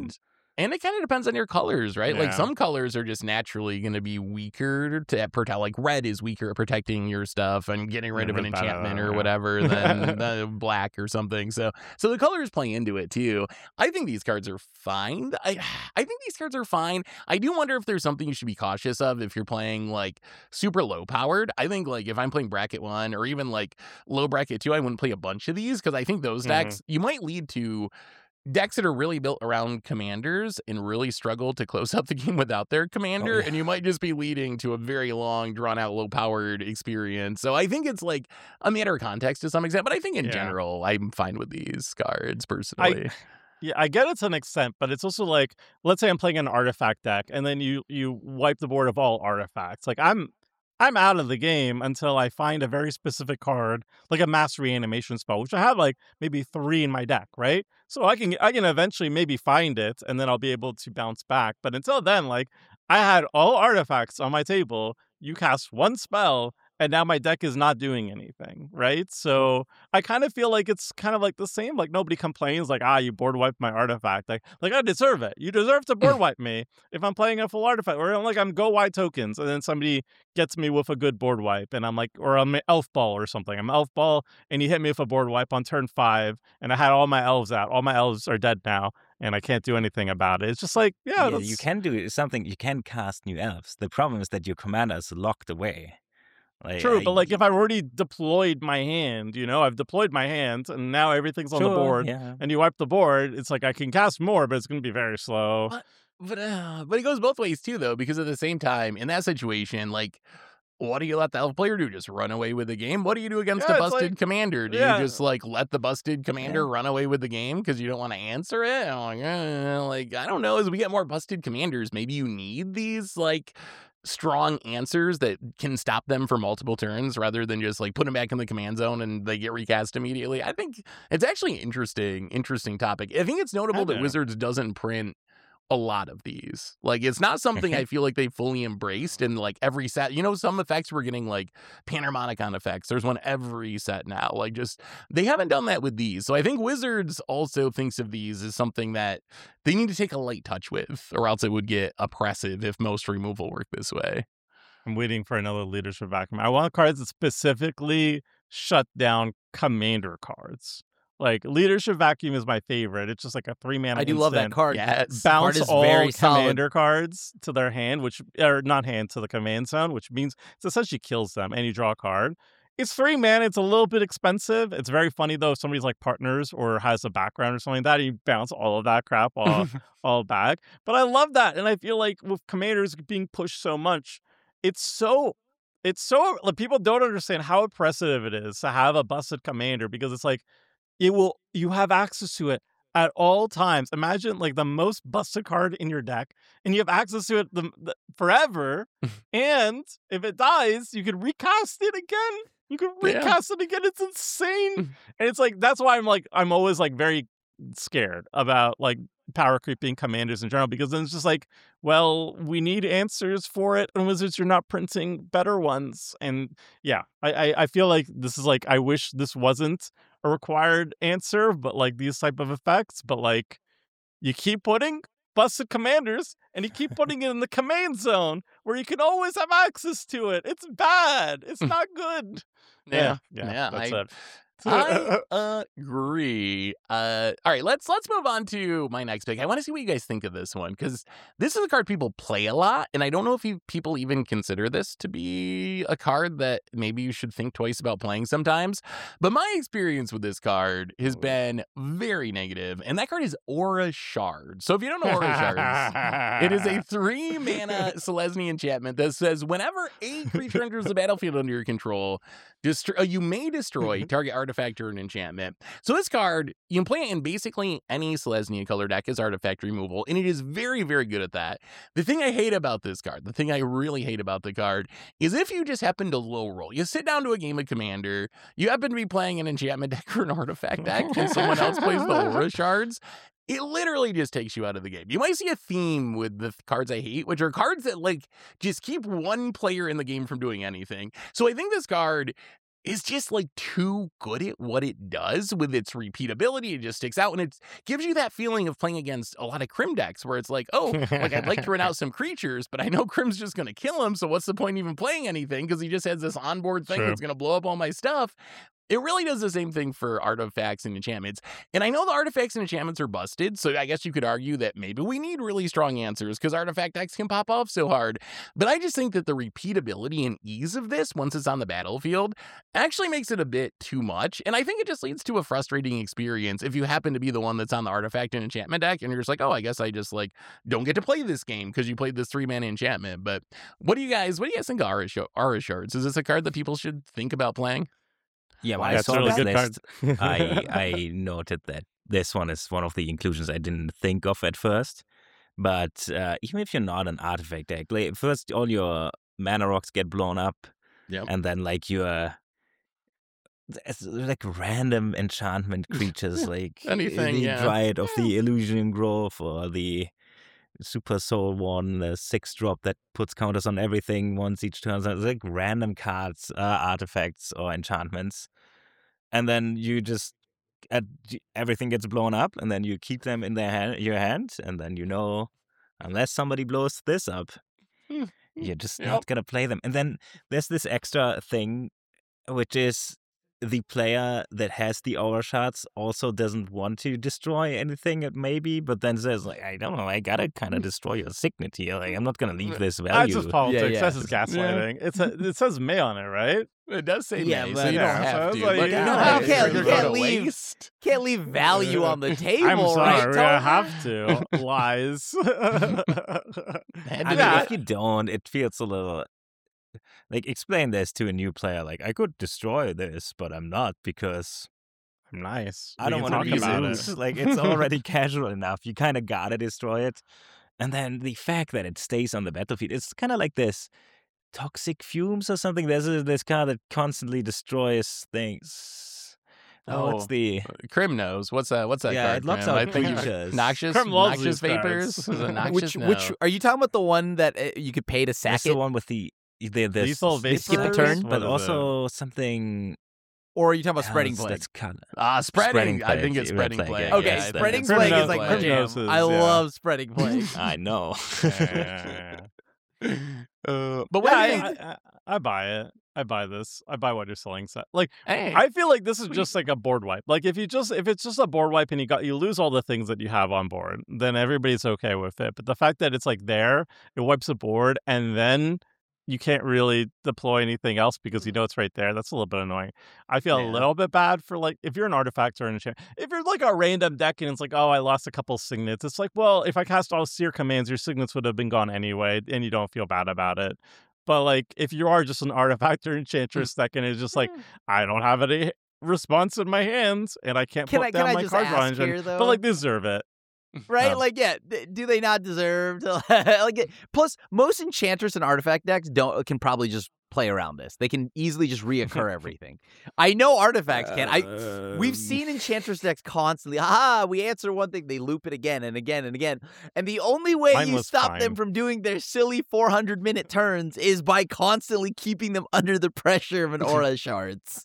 And it kind of depends on your colors, right? Like Yeah. some colors are just naturally going to be weaker to protect. Like red is weaker at protecting your stuff and getting rid Yeah, of an red's better, enchantment or yeah. whatever than the black or something. So, so the colors play into it too. I think these cards are fine. I, I think these cards are fine. I do wonder if there's something you should be cautious of if you're playing like super low powered. I think like if I'm playing bracket one or even like low bracket two, I wouldn't play a bunch of these because I think those decks Mhm. you might lead to decks that are really built around commanders and really struggle to close out the game without their commander, yeah. and you might just be leading to a very long, drawn-out, low-powered experience. So I think it's like a matter of context to some extent, but I think in Yeah. general, I'm fine with these cards personally. Yeah, I get it to an extent, but it's also like, let's say I'm playing an artifact deck, and then you you wipe the board of all artifacts. Like I'm I'm out of the game until I find a very specific card, like a mass reanimation spell, which I have like maybe three in my deck, right? So I can I can eventually maybe find it, and then I'll be able to bounce back. But until then, like I had all artifacts on my table. You cast one spell, and now my deck is not doing anything, right? So I kind of feel like it's kind of like the same. Like nobody complains, like ah, you board wiped my artifact. Like like I deserve it. You deserve to board wipe me if I'm playing a full artifact, or I'm like I'm go wide tokens, and then somebody gets me with a good board wipe, and I'm like, or I'm an elf ball or something. I'm elf ball, and you hit me with a board wipe on turn five, and I had all my elves out. All my elves are dead now, and I can't do anything about it. It's just like yeah, Yeah, that's, you can do something. You can cast new elves. The problem is that your commander is locked away. Like, true, but I- like if I've already deployed my hand, you know, I've deployed my hand, and now everything's on the Sure, board. yeah. And you wipe the board, it's like I can cast more, but it's going to be very slow. But but uh, but it goes both ways too, though, because at the same time, in that situation, like, what do you let the elf player do? Just run away with the game? What do you do against Yeah, a it's busted like- commander? Do yeah. you just like let the busted commander run away with the game because you don't want to answer it? I'm like, eh, like I don't know. As we get more busted commanders, maybe you need these like strong answers that can stop them for multiple turns rather than just like put them back in the command zone and they get recast immediately. I think it's actually interesting, interesting topic. I think it's notable that know. Wizards doesn't print a lot of these. Like it's not something I feel like they fully embraced in like every set. You know, some effects we're getting like Panharmonicon effects. There's one every set now. Like just they haven't done that with these. So I think Wizards also thinks of these as something that they need to take a light touch with, or else it would get oppressive if most removal worked this way. I'm waiting for another leadership vacuum. I want cards that specifically shut down commander cards. Like leadership vacuum is my favorite. It's just like a three mana. I do love that instant. card. Yes. Card Bounce is all very solid. commander cards to their hand, which or not hand to the command zone, which means it essentially kills them, and you draw a card. It's three mana. It's a little bit expensive. It's very funny though. If somebody's like partners or has a background or something like that, you bounce all of that crap all, all back. But I love that, and I feel like with commanders being pushed so much, it's so. It's so like people don't understand how oppressive it is to have a busted commander because it's like it will you have access to it at all times. Imagine like the most busted card in your deck, and you have access to it the, the, forever. And if it dies, you can recast it again. You can Yeah. recast it again. It's insane, and it's like that's why I'm like I'm always like very scared about like power creeping commanders in general because then it's just like, well, we need answers for it, and Wizards, you're not printing better ones. And yeah, I, I I feel like this is like I wish this wasn't a required answer, but like these type of effects, but like you keep putting busted commanders and you keep putting it in the command zone where you can always have access to it. It's bad. It's not good. Yeah. yeah, Yeah, that's I- it. I agree. Uh, all right, let's let's move on to my next pick. I want to see what you guys think of this one because this is a card people play a lot, and I don't know if you, people even consider this to be a card that maybe you should think twice about playing sometimes. But my experience with this card has been very negative, and that card is Aura Shard. So if you don't know Aura Shards, it is a three mana Selesnya enchantment that says whenever a creature enters the battlefield under your control, Destro- uh, you may destroy target artifact or an enchantment. So this card, you can play it in basically any Selesnya color deck as artifact removal, and it is very, very good at that. The thing I hate about this card, the thing I really hate about the card, is if you just happen to low roll. You sit down to a game of Commander, you happen to be playing an enchantment deck or an artifact deck, and someone else plays the Aura Shards, it literally just takes you out of the game. You might see a theme with the cards I hate, which are cards that like just keep one player in the game from doing anything. So I think this card is just like too good at what it does with its repeatability. It just sticks out, and it gives you that feeling of playing against a lot of Crim decks where it's like, oh, like I'd like to run out some creatures, but I know Crim's just going to kill him, so what's the point even playing anything? Because he just has this onboard thing True. that's going to blow up all my stuff. It really does the same thing for artifacts and enchantments. And I know the artifacts and enchantments are busted, so I guess you could argue that maybe we need really strong answers because artifact decks can pop off so hard. But I just think that the repeatability and ease of this, once it's on the battlefield, actually makes it a bit too much. And I think it just leads to a frustrating experience if you happen to be the one that's on the artifact and enchantment deck and you're just like, oh, I guess I just like don't get to play this game because you played this three-mana enchantment. But what do you guys, what do you guys think of Aura, Aura Shards? Is this a card that people should think about playing? Yeah, when I That's saw a really this good list, card. I I noted that this one is one of the inclusions I didn't think of at first. But uh, even if you're not an artifact deck, like, first all your mana rocks get blown up, Yep. and then like your it's like random enchantment creatures, like Anything, the yeah. Dryad of the Illusion Grove or the Super Soul one, the six drop that puts counters on everything once each turn. So it's like random cards, uh, artifacts, or enchantments. And then you just, uh, everything gets blown up, and then you keep them in their hand, your hand, and then you know, unless somebody blows this up, Hmm. you're just Yep. not going to play them. And then there's this extra thing, which is the player that has the aura shards also doesn't want to destroy anything, maybe, but then says, like, I don't know, I gotta kind of destroy your signet here. Like, I'm not gonna leave this That's value. just politics. Yeah, yeah. That's just gaslighting. It's a, it says May on it, right? It does say Yeah, May, but so you don't yeah, so have it's to. like, but you you know, don't you have can't- to you go can't to leave- waste. Can't leave value on the table, I'm sorry, right? I Tomer? have to. Lies. Had I to mean, do Yeah. it. if you don't, it feels a little like, explain this to a new player. Like, I could destroy this, but I'm not because I'm nice. I We don't can want to talk about lose. it. Like, it's already casual enough. You kind of gotta destroy it. And then the fact that it stays on the battlefield, it's kind of like this toxic fumes or something. There's a, this card that constantly destroys things. Oh, what's Oh, the Crim knows. What's that? What's that Yeah, card? it locks Crim? out I think you- creatures. noxious, Crim loves noxious these cards. vapors. Is it noxious? Which No. which are you talking about? The one that uh, you could pay to sack that's it, the one with the the, the Lethal s- the skip a Vapors? turn, What but is it? also something or are you talking about spreading else plague? that's kind of Ah, spreading. Spreading I think plague, it's yeah, spreading plague, plague. yeah, Okay, yeah, I think spreading it's Crim plague knows- is like my Crim jam. knows is, I yeah. love spreading plague. I know. Uh, but what Yeah, do you I, think? I, I buy it. I buy this. I buy what you're selling. Set. Like, Hey, I feel like this is What do just like a board wipe. Like, if you just if it's just a board wipe and you got you lose all the things that you have on board, then everybody's okay with it. But the fact that it's like there, it wipes the board, and then you can't really deploy anything else because you know it's right there. That's a little bit annoying. I feel Yeah. a little bit bad for, like, if you're an artifact or an enchant. If you're like a random deck and it's like, oh, I lost a couple signets. It's like, well, if I cast all seer commands, your signets would have been gone anyway, and you don't feel bad about it. But like, if you are just an artifact or enchantress deck and it's just like, I don't have any response in my hands and I can't Can put I- can down I my just card draw ask engine, here, though? but like, deserve it. Right? Um, Like, yeah, th- do they not deserve to like it? Plus, most enchanters and artifact decks don't can probably just play around this. They can easily just reoccur everything. I know artifacts can. I we've Um, seen enchantress decks constantly. Ah, we answer one thing, they loop it again and again and again. And the only way Mine you was stop them fine. from doing their silly four hundred minute turns is by constantly keeping them under the pressure of an aura shards.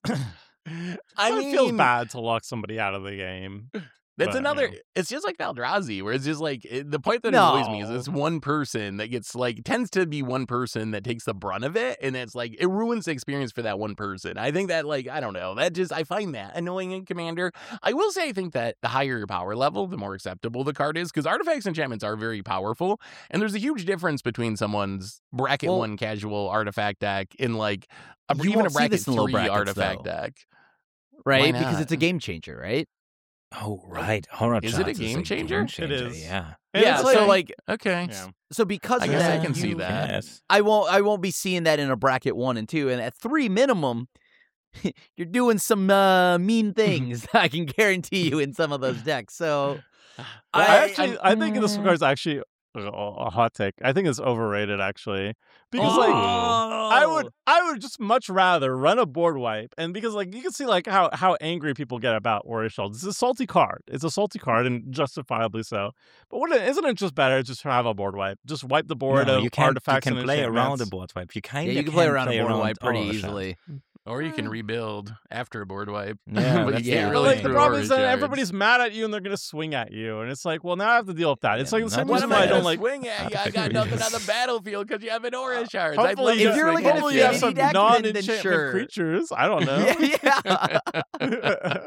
I it mean, feels bad to lock somebody out of the game. That's but, another. you know. It's just like Valdrazi, where it's just like it, the point that annoys me is No. this one person that gets like tends to be one person that takes the brunt of it, and it's like it ruins the experience for that one person. I think that like I don't know that just I find that annoying in Commander. I will say I think that the higher your power level, the more acceptable the card is because artifacts and enchantments are very powerful, and there's a huge difference between someone's bracket Well- one casual artifact deck and like a, You even a won't see bracket this in low three brackets, artifact though. deck. Right? Why Because not? it's a game changer, right? Oh, right. Horror Is it a charts game changer? It changer, is. Yeah. And yeah, it's so like Okay, Yeah. so because I of guess I that, can see you- that. Yes. I won't I won't be seeing that in a bracket one and two. And at three minimum, you're doing some uh, mean things. I can guarantee you in some of those decks. So I, I- actually, I think this mm. card's actually a, a hot take. I think it's overrated, actually, because like I Oh. would, I would just much rather run a board wipe, and because like you can see like how how angry people get about Aura Shell. It's a salty card. It's a salty card, and justifiably so. But what isn't it just better just to have a board wipe? Just wipe the board No, of you can't, artifacts you can and play around the enchantments. board wipe. You kind yeah, of you can play around a board wipe pretty Aura Shard. easily. Or you can rebuild after a board wipe. Yeah, But that's you the can't But really like the throw problem aura is that shards. everybody's mad at you and they're gonna swing at you, and it's like, well, now I have to deal with that. It's Yeah, like the same not reason What why am I I don't gonna like. swing at you? I got nothing on the battlefield because you have an aura shards. I'd Hopefully, love you, to If you're swing like an at hopefully you have some affinity deck, then- then non-enchantment sure. creatures. I don't know. Yeah, yeah.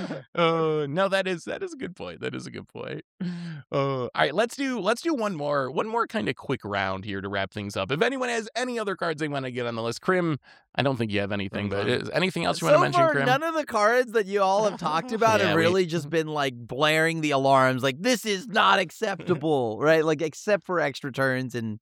Oh no, that is that is a good point. That is a good point. Uh, all right, let's do let's do one more one more kind of quick round here to wrap things up. If anyone has any other cards they want to get on the list, Krim, I don't think you have anything, but is anything else you want So to mention, far, Krim? none of the cards that you all have talked about Yeah, have we- really just been like blaring the alarms, like this is not acceptable, right? Like except for extra turns and.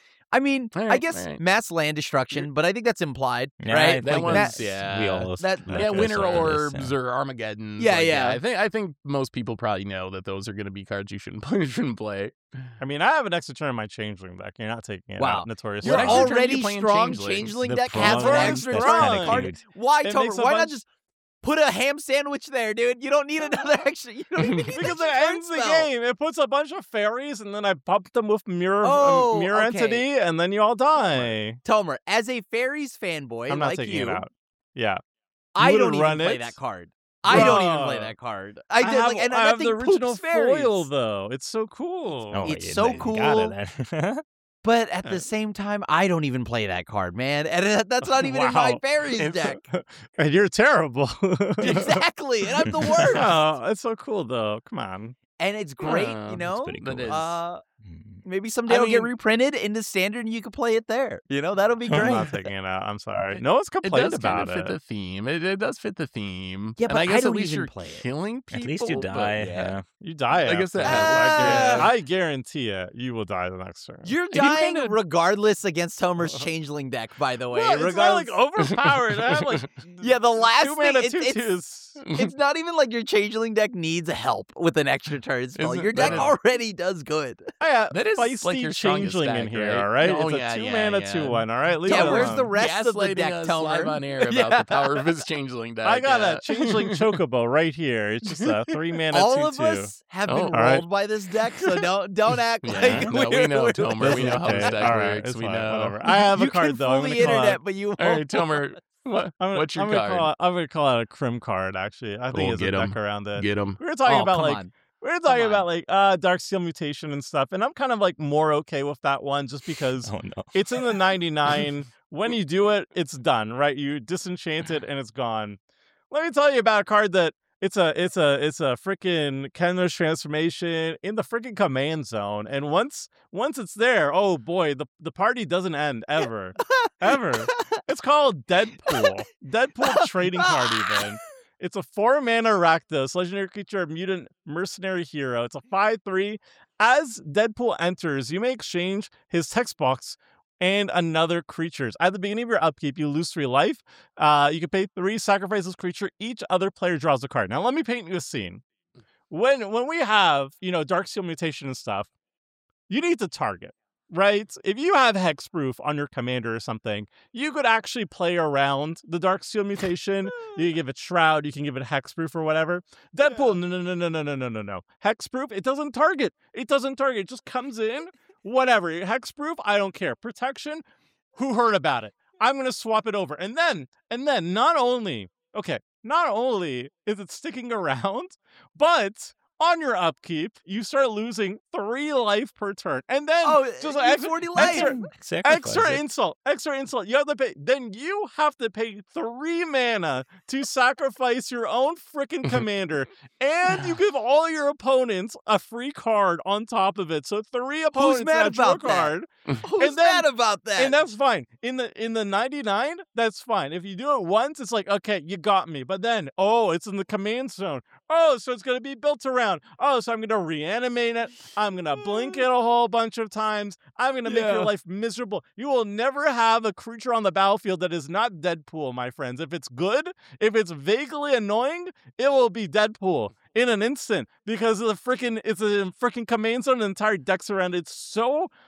I mean, All I right, guess all right. mass land destruction, but I think that's implied, Yeah, right? that Like, one's- that- yeah. We all that- like Yeah, this Winter on this, Orbs yeah. or Armageddon. Yeah, yeah. I think I think most people probably know that those are going to be cards you shouldn't play. Shouldn't play. I mean, I have an extra turn in my changeling deck. You're not taking it Wow. out. Notorious. Your What Strong. extra turn are you already playing strong Changelings? changeling The deck has an problem extra is turn that's on kinda the card. cute. Why, It Tomer? makes a Why not bunch- just put a ham sandwich there, dude? You don't need another extra. You don't even need Because an it extra ends turn the spell. game. It puts a bunch of fairies, and then I pump them with mirror um, Oh, mirror okay. entity, and then you all die. Tomer, as a fairies fanboy I'm not like taking you, it out. Yeah. I wouldn't don't even run play it? that card. I don't even play Bruh. that card. I did have, like, and I that have thing the original poops fairies. foil though. It's so cool. Oh, It's yeah, so you got it then. But at Uh, the same time, I don't even play that card, man. And uh, that's not even in my Wow. fairies It's- deck. and you're terrible. Exactly, and I'm the worst. Oh, it's so cool though. Come on. And it's great, Yeah, you it's know. pretty That cool. is- Uh, Mm. maybe someday I it'll get mean- reprinted into standard, and you can play it there. You know, that'll be I'm great. not taking it out. I'm sorry. No one's It complained does kind about of fit it. the theme. It, it does fit the theme. Yeah, and but I I guess don't at least even you're play it. killing people. At least you but die. yeah. Yeah. You die. I guess after that that. Ah! I, guarantee, I guarantee it. You will die the next turn. You're you dying kinda- regardless against Homer's changeling deck, by the way. Well, it's not regardless, like overpowered. I have like Yeah, the last two thing- mana it's- two it's- twos. it's not even like your changeling deck needs help with an extra turn spell. Isn't- Your that deck is- already does good. I have That is, feisty like, your strongest changeling in deck, here. right? All right, Oh, it's a yeah, two yeah, mana yeah. two one. All right, leave Yeah, it where's alone. the rest of the Gaslighting deck, us Tomer? live on air about Yeah. the power of his changeling deck. I got yeah. a changeling chocobo right here. It's just a three mana All two of two. us have Oh, been all right. rolled by this deck, so don't don't act Yeah, like no, we we're, know, we're, Tomer. We know how this Okay, deck all right, works. it's We fine, know. whatever. I have a you card can though. I'm fool gonna the call internet, out. but you All right, won't. Tomer. What, I'm gonna, what's your I'm gonna card? Call out, I'm gonna call out a Crim card. Actually, I think Cool, it's a get 'em. deck around it. Get him. We were talking Oh, about come like on. we were talking Come about on. like uh Darksteel Mutation and stuff, and I'm kind of like more okay with that one just because Oh no. it's in the ninety-nine. When you do it, it's done, right? You disenchant it and it's gone. Let me tell you about a card that it's a it's a it's a freaking Kenner's transformation in the freaking command zone. And once once it's there, oh boy, the the party doesn't end ever. Ever. It's called Deadpool. Deadpool trading card even. It's a four mana Rakdos, legendary creature, mutant mercenary hero. It's a five three. As Deadpool enters, you may exchange his text box and another creature's. At the beginning of your upkeep, you lose three life. Uh, you can pay three, sacrifice this creature. Each other player draws a card. Now, let me paint you a scene. When when we have, you know, Darksteel Mutation and stuff, you need to target, right? If you have Hexproof on your commander or something, you could actually play around the Darksteel Mutation. You can give it Shroud, you can give it Hexproof or whatever. Deadpool, no, no, no, no, no, no, no, no, no. Hexproof, it doesn't target. It doesn't target. It just comes in, whatever. Hexproof, I don't care. Protection, who heard about it? I'm going to swap it over. And then, and then not only, okay, not only is it sticking around, but on your upkeep, you start losing three life per turn. And then Oh, just you extra, forty life. extra, Sacrifice extra it. insult, extra insult. You have to pay. Then you have to pay three mana to sacrifice your own freaking commander, and you give all your opponents a free card on top of it. So three opponents mad have your about that? card, Who's And then- mad about that? and that's fine. In the in the ninety-nine, that's fine. If you do it once, it's like, okay, you got me. But then, oh, it's in the command zone. Oh, so it's gonna be built around. Oh, so I'm gonna reanimate it. I'm gonna blink it a whole bunch of times. I'm gonna make Yeah. your life miserable. You will never have a creature on the battlefield that is not Deadpool, my friends. If it's good, if it's vaguely annoying, it will be Deadpool in an instant because of the freaking it's a freaking command zone. The entire deck's around. It's so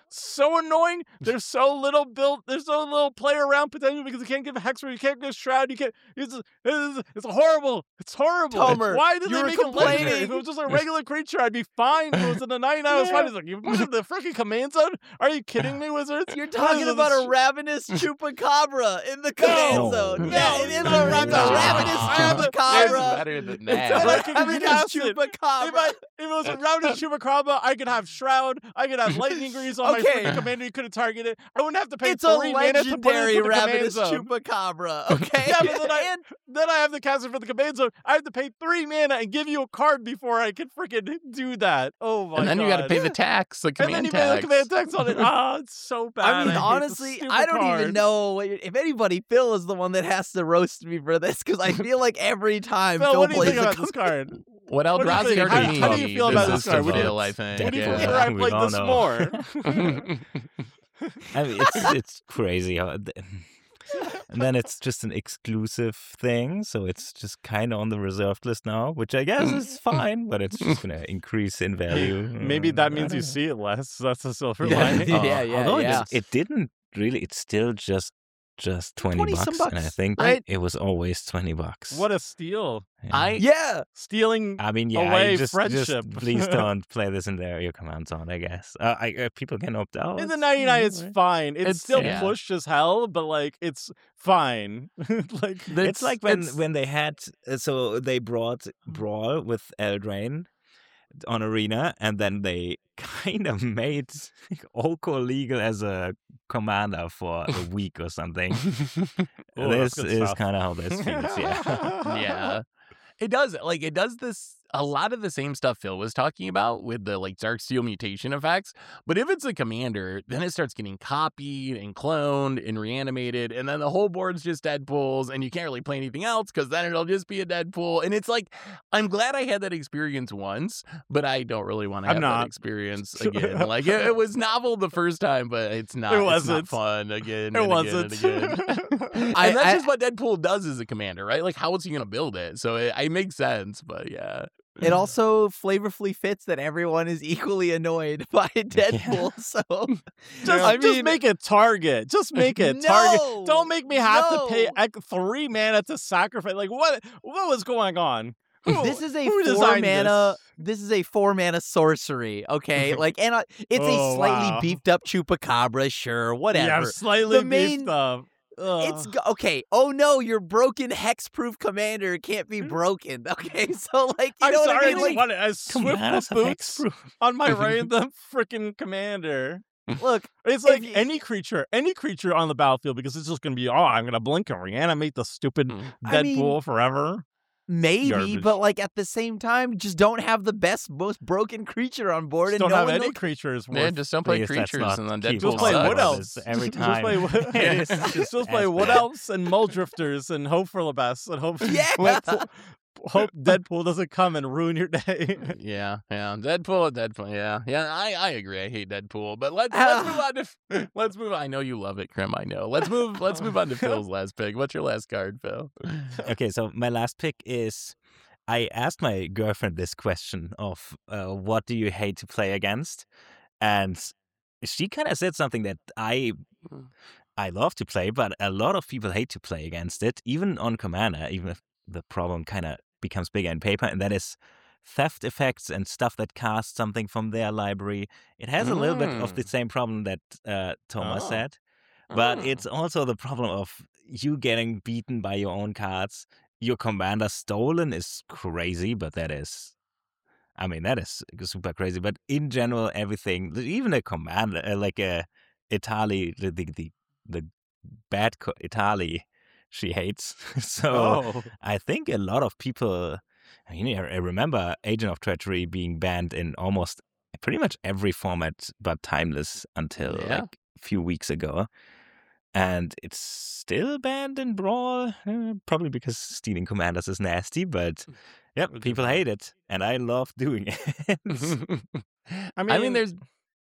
so annoying. There's so little built. There's so little play around potential because you can't give a Hexproof, you can't give Shroud, you can't. It's it's, it's horrible. It's horrible. Tomer, Why did you they were make it legendary? complaining. If it was just a regular creature, I'd be fine. If it was in the ninety-nine, I was fine. It's like you put it in the freaking command zone. Are you kidding me, Wizards? You're What talking is about this? a ravenous chupacabra in the command No. zone. No. Yeah, it is No. a ravenous, No. ravenous I have to- It's chupacabra. better than It's that. like a Ravenous cast it. If, I, chupacabra. if it was a Ravenous Chupacabra, I could have Shroud, I could have Lightning Grease on Okay. my freaking commander, you couldn't target it. I wouldn't have to pay It's a three mana to put it legendary into the command ravenous zone. chupacabra. Okay. Yeah, but then I, And then I have to cast it for the command zone. I have to pay three mana and give you a card before I can freaking do that. Oh my god. And then you got to pay the tax, the And then command you pay the tax. command tax on it. Ah, it's so bad. I mean, hate this honestly, stupid I don't card. even know what you're- if anybody. Phil is the one that has to roast me for this because I feel like every time Phil, Phil what do you plays think the about this card? What What do you Eldrazi think? are How- to me, how do you feel this about is this card? to Would you- Phil, I think. Would you Yeah. prefer I We played all this know. more? I mean, it's it's crazy how. And then it's just an exclusive thing, so it's just kind of on the reserved list now, which I guess is fine, but it's just gonna increase in value. Maybe Mm, that I means you don't know. see it less. That's a silver Yeah. lining. Yeah, Uh, yeah, although yeah. It, is- it didn't really. It's still just just twenty, twenty some bucks, and I bucks, think right? it was always twenty bucks. What a steal. Yeah. I Yeah. Stealing I mean, yeah, away I just, friendship. just please don't play this in the area command zone. I guess uh, I, uh, people can opt out. in the ninety-nine, it's right? fine. It's, It's- still yeah. pushed as hell, but like it's fine. like It's It's- like when it's- when they had uh, so they brought Brawl with Eldraine on Arena, and then they kind of made Oko legal as a commander for a week or something. Oh, This that's good is stuff. kind of how this feels. Yeah. yeah. It does. Like, it does this, a lot of the same stuff Phil was talking about with the, like, Darksteel mutation effects. But if it's a commander, then it starts getting copied and cloned and reanimated. And then the whole board's just Deadpools, and you can't really play anything else because then it'll just be a Deadpool. And it's like, I'm glad I had that experience once, but I don't really want to I'm have not. that experience again. Like, it, it was novel the first time, but it's not, It it's not wasn't. fun again. It and wasn't. Again and again. I- and that's I- just what Deadpool does as a commander, right? Like, how is he going to build it? So it, it makes sense, but yeah. It also flavorfully fits that everyone is equally annoyed by Deadpool. So Just, I just mean- make it target. Just make it No, target. Don't make me have to pay no. ec- three mana to sacrifice. Like what? What was going on? Who- this is a who four designed mana. this? This is a four mana sorcery. Okay, like and uh, it's Oh, a slightly wow. beefed up chupacabra. Sure, whatever. Yeah, slightly The main- beefed up. Ugh. It's go- okay. Oh no, your broken hexproof commander can't be broken. Okay, so like you I'm know sorry. what I I mean? just Like, wanted a swift Commanders have boots hexproof. on my random freaking commander. look, It's If like you- any creature, any creature on the battlefield, because it's just gonna be, oh, I'm gonna blink and reanimate the stupid Mm. I Deadpool mean, forever. maybe, Garbage. but like at the same time, just don't have the best, most broken creature on board, Just and don't no have one any knows- creatures worth. Yeah, just don't play Please, that's creatures, not and then key. Deadpool Just play sucks. Wood Elves every Just play, time. Wood- It is just, just play as Wood bad. Elves and Muldrifters and hope for the best and hope Yeah. hope, hope Deadpool doesn't come and ruin your day. Yeah, yeah, Deadpool, Deadpool, yeah, yeah. I, I agree. I hate Deadpool, but let's let's move on to let's move. on. I know you love it, Krim. I know. Let's move. Let's move on to Phil's last pick. What's your last card, Phil? Okay, so my last pick is I asked my girlfriend this question of uh, what do you hate to play against? And she kind of said something that I I love to play, but a lot of people hate to play against it, even on Commander, even if the problem kind of becomes bigger in paper, and that is theft effects and stuff that casts something from their library. It has a little bit of the Mm. same problem that uh, Thomas Oh. said, but Oh. it's also the problem of you getting beaten by your own cards. Your commander stolen is crazy, but that is, I mean, that is super crazy. But in general, everything, even a commander, uh, like a Itali, the the the, the bad co- Itali, she hates. So Oh, I think a lot of people. I mean, I I remember Agent of Treachery being banned in almost pretty much every format, but Timeless until Yeah. like a few weeks ago. And it's still banned in Brawl, uh, probably because stealing commanders is nasty, but yep, Which is people fine. hate it. And I love doing it. I I mean, mean, there's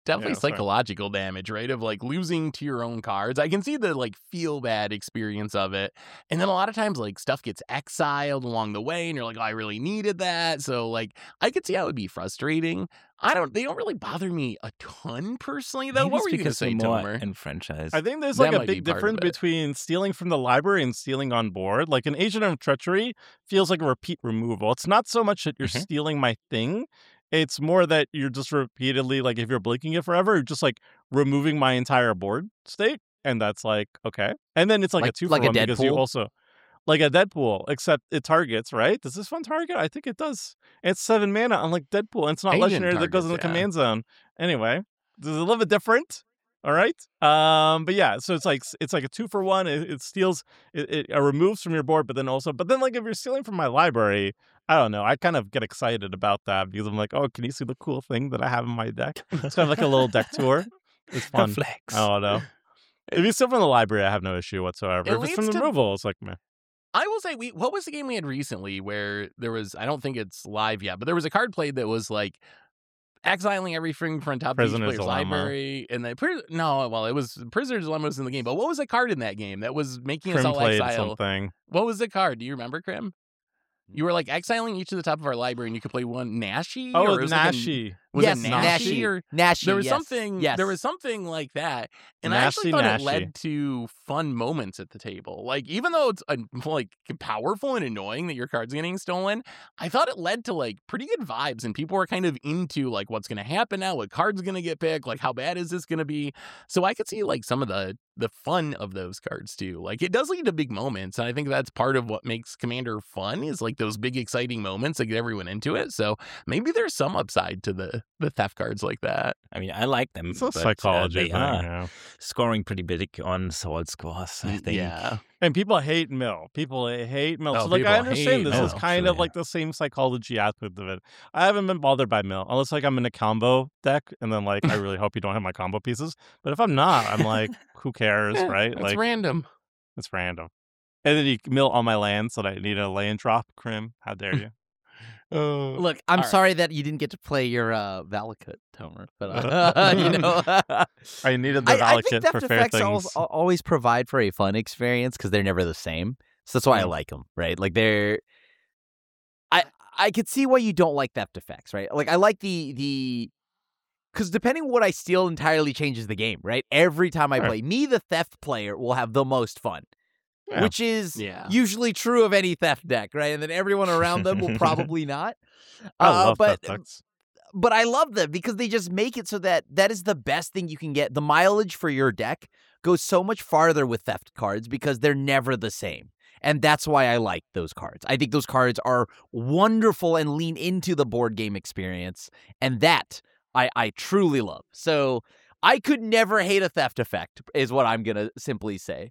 definitely Yeah, sorry. psychological damage, right? Of like losing to your own cards. I can see the like feel bad experience of it. And then a lot of times like stuff gets exiled along the way and you're like, oh, I really needed that. So like I could see how it would be frustrating. I don't, they don't really bother me a ton personally though. Maybe What it's were you going to because say, they're more Tomer? enfranchised. I think there's That like a might be big part of difference it. between stealing from the library and stealing on board. Like an Agent of Treachery feels like a repeat removal. It's not so much that you're Mhm. stealing my thing. It's more that you're just repeatedly, like if you're blinking it forever, you're just like removing my entire board state. And that's like, okay. And then it's like, Like- a two like for a one because you Deadpool? also like a Deadpool, except it targets, right? Does this one target? I think it does. It's seven mana, unlike Deadpool. And it's not Agent legendary that goes in the targets, yeah. command zone. Anyway, this is a little bit different. All right. Um, but yeah, so it's like it's like a two for one. It, it steals, it, it uh, removes from your board, but then also, but then like if you're stealing from my library, I don't know. I kind of get excited about that because I'm like, oh, can you see the cool thing that I have in my deck? It's kind of like a little deck tour. It's fun. Flex. I don't know. If you steal from the library, I have no issue whatsoever. It If it's from leads the to- removal, it's like, meh. I will say, we what was the game we had recently where there was, I don't think it's live yet, but there was a card played that was like exiling everything from top of each Prisoner's player's Dilemma. library. And then, pri- no, well, it was Prisoner's Dilemma was in the game, but what was the card in that game that was making us Crim all played exile? something. What was the card? Do you remember, Krim? You were like exiling each of the top of our library and you could play one Nashi? Oh, or it was like a- Nashi. was yes, it Nashi. Nashi? Or Nashi. there was yes. something Yes. there was something like that, and I actually Nasty thought Nashi. it led to fun moments at the table. Like even though it's uh, like powerful and annoying that your card's getting stolen, I thought it led to like pretty good vibes, and people were kind of into like what's going to happen now, what card's going to get picked, like how bad is this going to be. So I could see like some of the the fun of those cards too. Like it does lead to big moments, and I think that's part of what makes Commander fun is like those big exciting moments that get everyone into it. So maybe there's some upside to the the theft cards like that. I mean, I like them, It's a but uh, psychology they thing. are Yeah. scoring pretty big on Salt scores, I think. Yeah. And people hate Mill. People hate Mill. Oh, so like people I understand hate this is Mill, kind sure, of like the same psychology aspect of it. I haven't been bothered by Mill unless like I'm in a combo deck and then like I really hope you don't have my combo pieces. But if I'm not, I'm like, who cares, Eh, right? It's Like random. it's random. And then you mill all my lands so that I need a land drop. Crim, how dare you? Uh, Look, I'm All right. sorry that you didn't get to play your uh, Valakut, Tomer, but uh, you know, I needed the I, I Valakut think for theft fair effects al- things. al- always provide for a fun experience because they're never the same. So that's why I Mm. like them, right? Like they're, I I could see why you don't like theft effects, right? Like I like the the, because depending on what I steal entirely changes the game, right? Every time I Sure. play, me the theft player will have the most fun. Yeah. Which is Yeah. usually true of any theft deck, right? And then everyone around them will probably not. I Uh, love but theft decks. but I love them because they just make it so that that is the best thing you can get. The mileage for your deck goes so much farther with theft cards because they're never the same. And that's why I like those cards. I think those cards are wonderful and lean into the board game experience. And that I, I truly love. So I could never hate a theft effect, is what I'm going to simply say.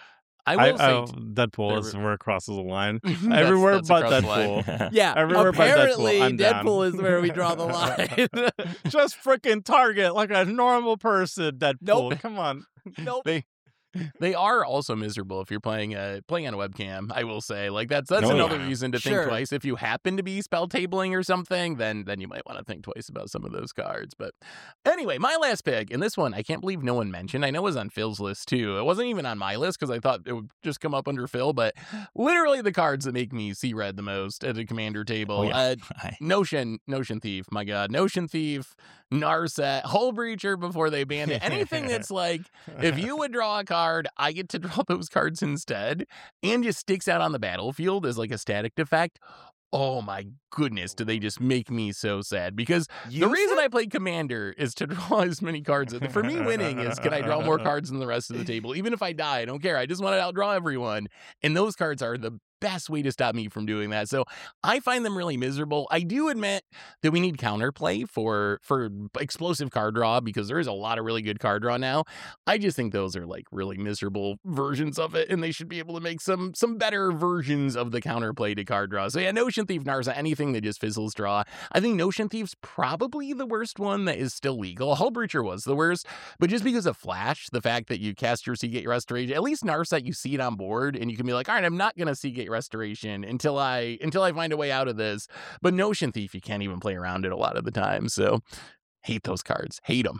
I I, will say oh, Deadpool there is were- where it crosses the line. That's- Everywhere that's but across the line. Deadpool. Yeah, Everywhere but Deadpool, apparently I'm down. Deadpool is where we draw the line. Just freaking target like a normal person, Deadpool. Nope. Come on. Nope. They they are also miserable if you're playing a playing on a webcam. I will say, like that's that's Oh, another yeah. reason to Sure. think twice. If you happen to be spell tabling or something, then then you might want to think twice about some of those cards. But anyway, my last pick, and this one I can't believe no one mentioned. I know it was on Phil's list too. It wasn't even on my list because I thought it would just come up under Phil. But literally the cards that make me see red the most at a commander table. Oh, yeah. uh, I- Notion, Notion Thief, my God, Notion Thief, Narset, Hull Breacher before they banned it. Anything that's like, if you would draw a card, I get to draw those cards instead, and just sticks out on the battlefield as like a static effect. Oh my goodness, do they just make me so sad? Because the reason I play Commander is to draw as many cards. For me, winning is can I draw more cards than the rest of the table? Even if I die, I don't care. I just want to outdraw everyone. And those cards are the best way to stop me from doing that. So I find them really miserable. I do admit that we need counterplay for for explosive card draw because there is a lot of really good card draw now. I just think those are like really miserable versions of it, and they should be able to make some some better versions of the counterplay to card draw. So yeah, Notion Thief, Narza, anything that just fizzles draw. I think Notion Thief's probably the worst one that is still legal. Hull Breacher was the worst, but just because of Flash, the fact that you cast your Seagate Restoration, at least Narset, you see it on board, and you can be like, all right, I'm not gonna Seagate Restoration until I until I find a way out of this. But Notion Thief, you can't even play around it a lot of the time. So hate those cards. Hate them.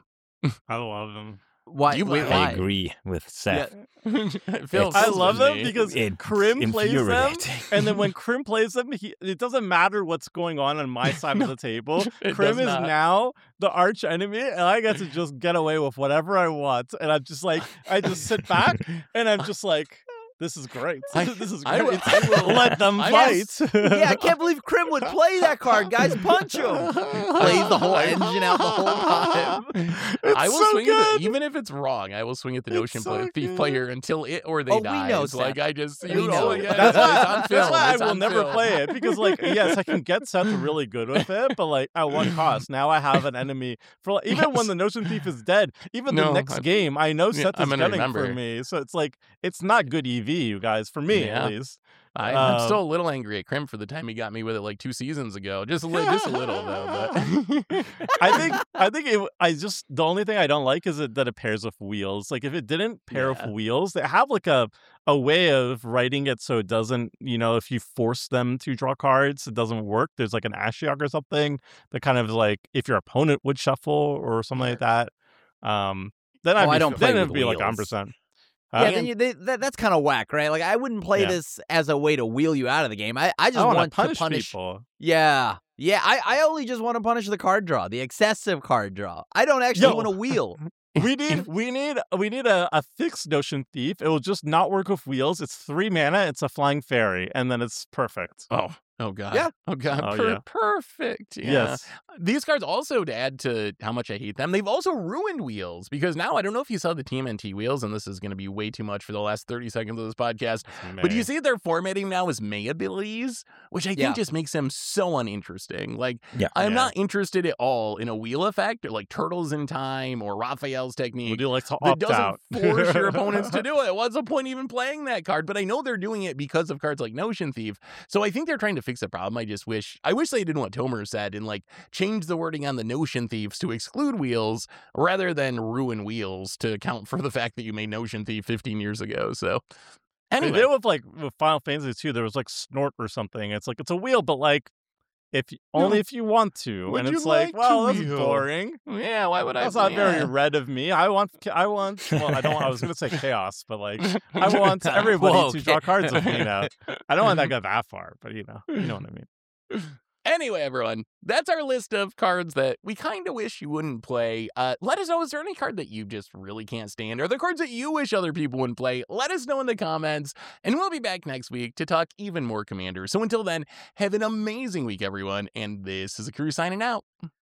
I love them. Why? You- wait, I I why? agree with Seth. It feels I I so love good to them me. because It's Krim plays them, infuriating. and then when Krim plays them, he, it doesn't matter what's going on on my side of the table. It Krim does is not. now the arch enemy, and I get to just get away with whatever I want. And I'm just like, I just sit back, and I'm just like, this is great. I- this is I great. will- I will- Let them I fight. Yeah, I can't believe Krim would play that card, guys. Punch him. Plays the whole engine out the whole time. I will so swing good. at the, even if it's wrong. I will swing at the It's Notion so play, thief good. player until it or they Oh, we die. know, It's like Seth. I just We you know. know yeah, That's it's why, on film. that's why I It's will on never film. play it because, like, yes, I can get Seth really good with it, but like at what cost? Now I have an enemy for like, even when Yes. the Notion Thief is dead. Even the No, next I- game, I know Yeah, Seth I'm is gonna getting remember. for me, so it's like it's not good E V, you guys. For me, Yeah. at least. I, I'm Um, still a little angry at Krim for the time he got me with it like two seasons ago. Just a little, just a little though. But I think I think it, I just the only thing I don't like is it, that it pairs with wheels. Like if it didn't pair Yeah. with wheels, they have like a a way of writing it so it doesn't, you know, if you force them to draw cards, it doesn't work. There's like an Ashiok or something that kind of like if your opponent would shuffle or something like that. Um, then I'd Oh, be, I don't play then with it'd be like one hundred wheels. percent. Yeah, then you, they, that, that's kind of whack, right? Like I wouldn't play Yeah. this as a way to wheel you out of the game. I, I just I want want to punish, punish. people. Yeah, yeah. I, I only just want to punish the card draw, the excessive card draw. I don't actually Yo. want to wheel. We need we need we need a, a fixed Notion Thief. It will just not work with wheels. It's three mana. It's a flying fairy, and then it's perfect. oh, oh god, Yeah. oh god, Oh, per- yeah. perfect. Yeah. Yes. These cards also, to add to how much I hate them, they've also ruined wheels because now I don't know if you saw the T M N T wheels, and this is going to be way too much for the last thirty seconds of this podcast. But do you see they're formatting now as May abilities, which I think Yeah. just makes them so uninteresting. Like, Yeah. I'm Yeah. not interested at all in a wheel effect or like Turtles in Time or Raphael's technique. Would you like to That opt doesn't out? force your opponents to do it. What's the point even playing that card? But I know they're doing it because of cards like Notion Thief. So I think they're trying to fix the problem. I just wish I wish they did what Tomer said and like change the wording on the Notion Thieves to exclude wheels rather than ruin wheels to account for the fact that you made Notion Thief fifteen years ago. So They anyway, did with like with Final Fantasy two. There was like Snort or something. It's like it's a wheel, but like if you, No. only if you want to. Would and you it's like, like well, to that's wheel? boring. yeah, why would I? That's not yeah. very red of me. I want, I want. Well, I don't. I was gonna say chaos, but like, I want everybody Whoa, to draw okay. cards with me now. I don't want that to go that far, but you know, you know what I mean. Anyway, everyone, that's our list of cards that we kind of wish you wouldn't play. Uh, let us know, is there any card that you just really can't stand? Are there cards that you wish other people wouldn't play? Let us know in the comments, and we'll be back next week to talk even more Commander. So until then, have an amazing week, everyone, and this is a crew signing out.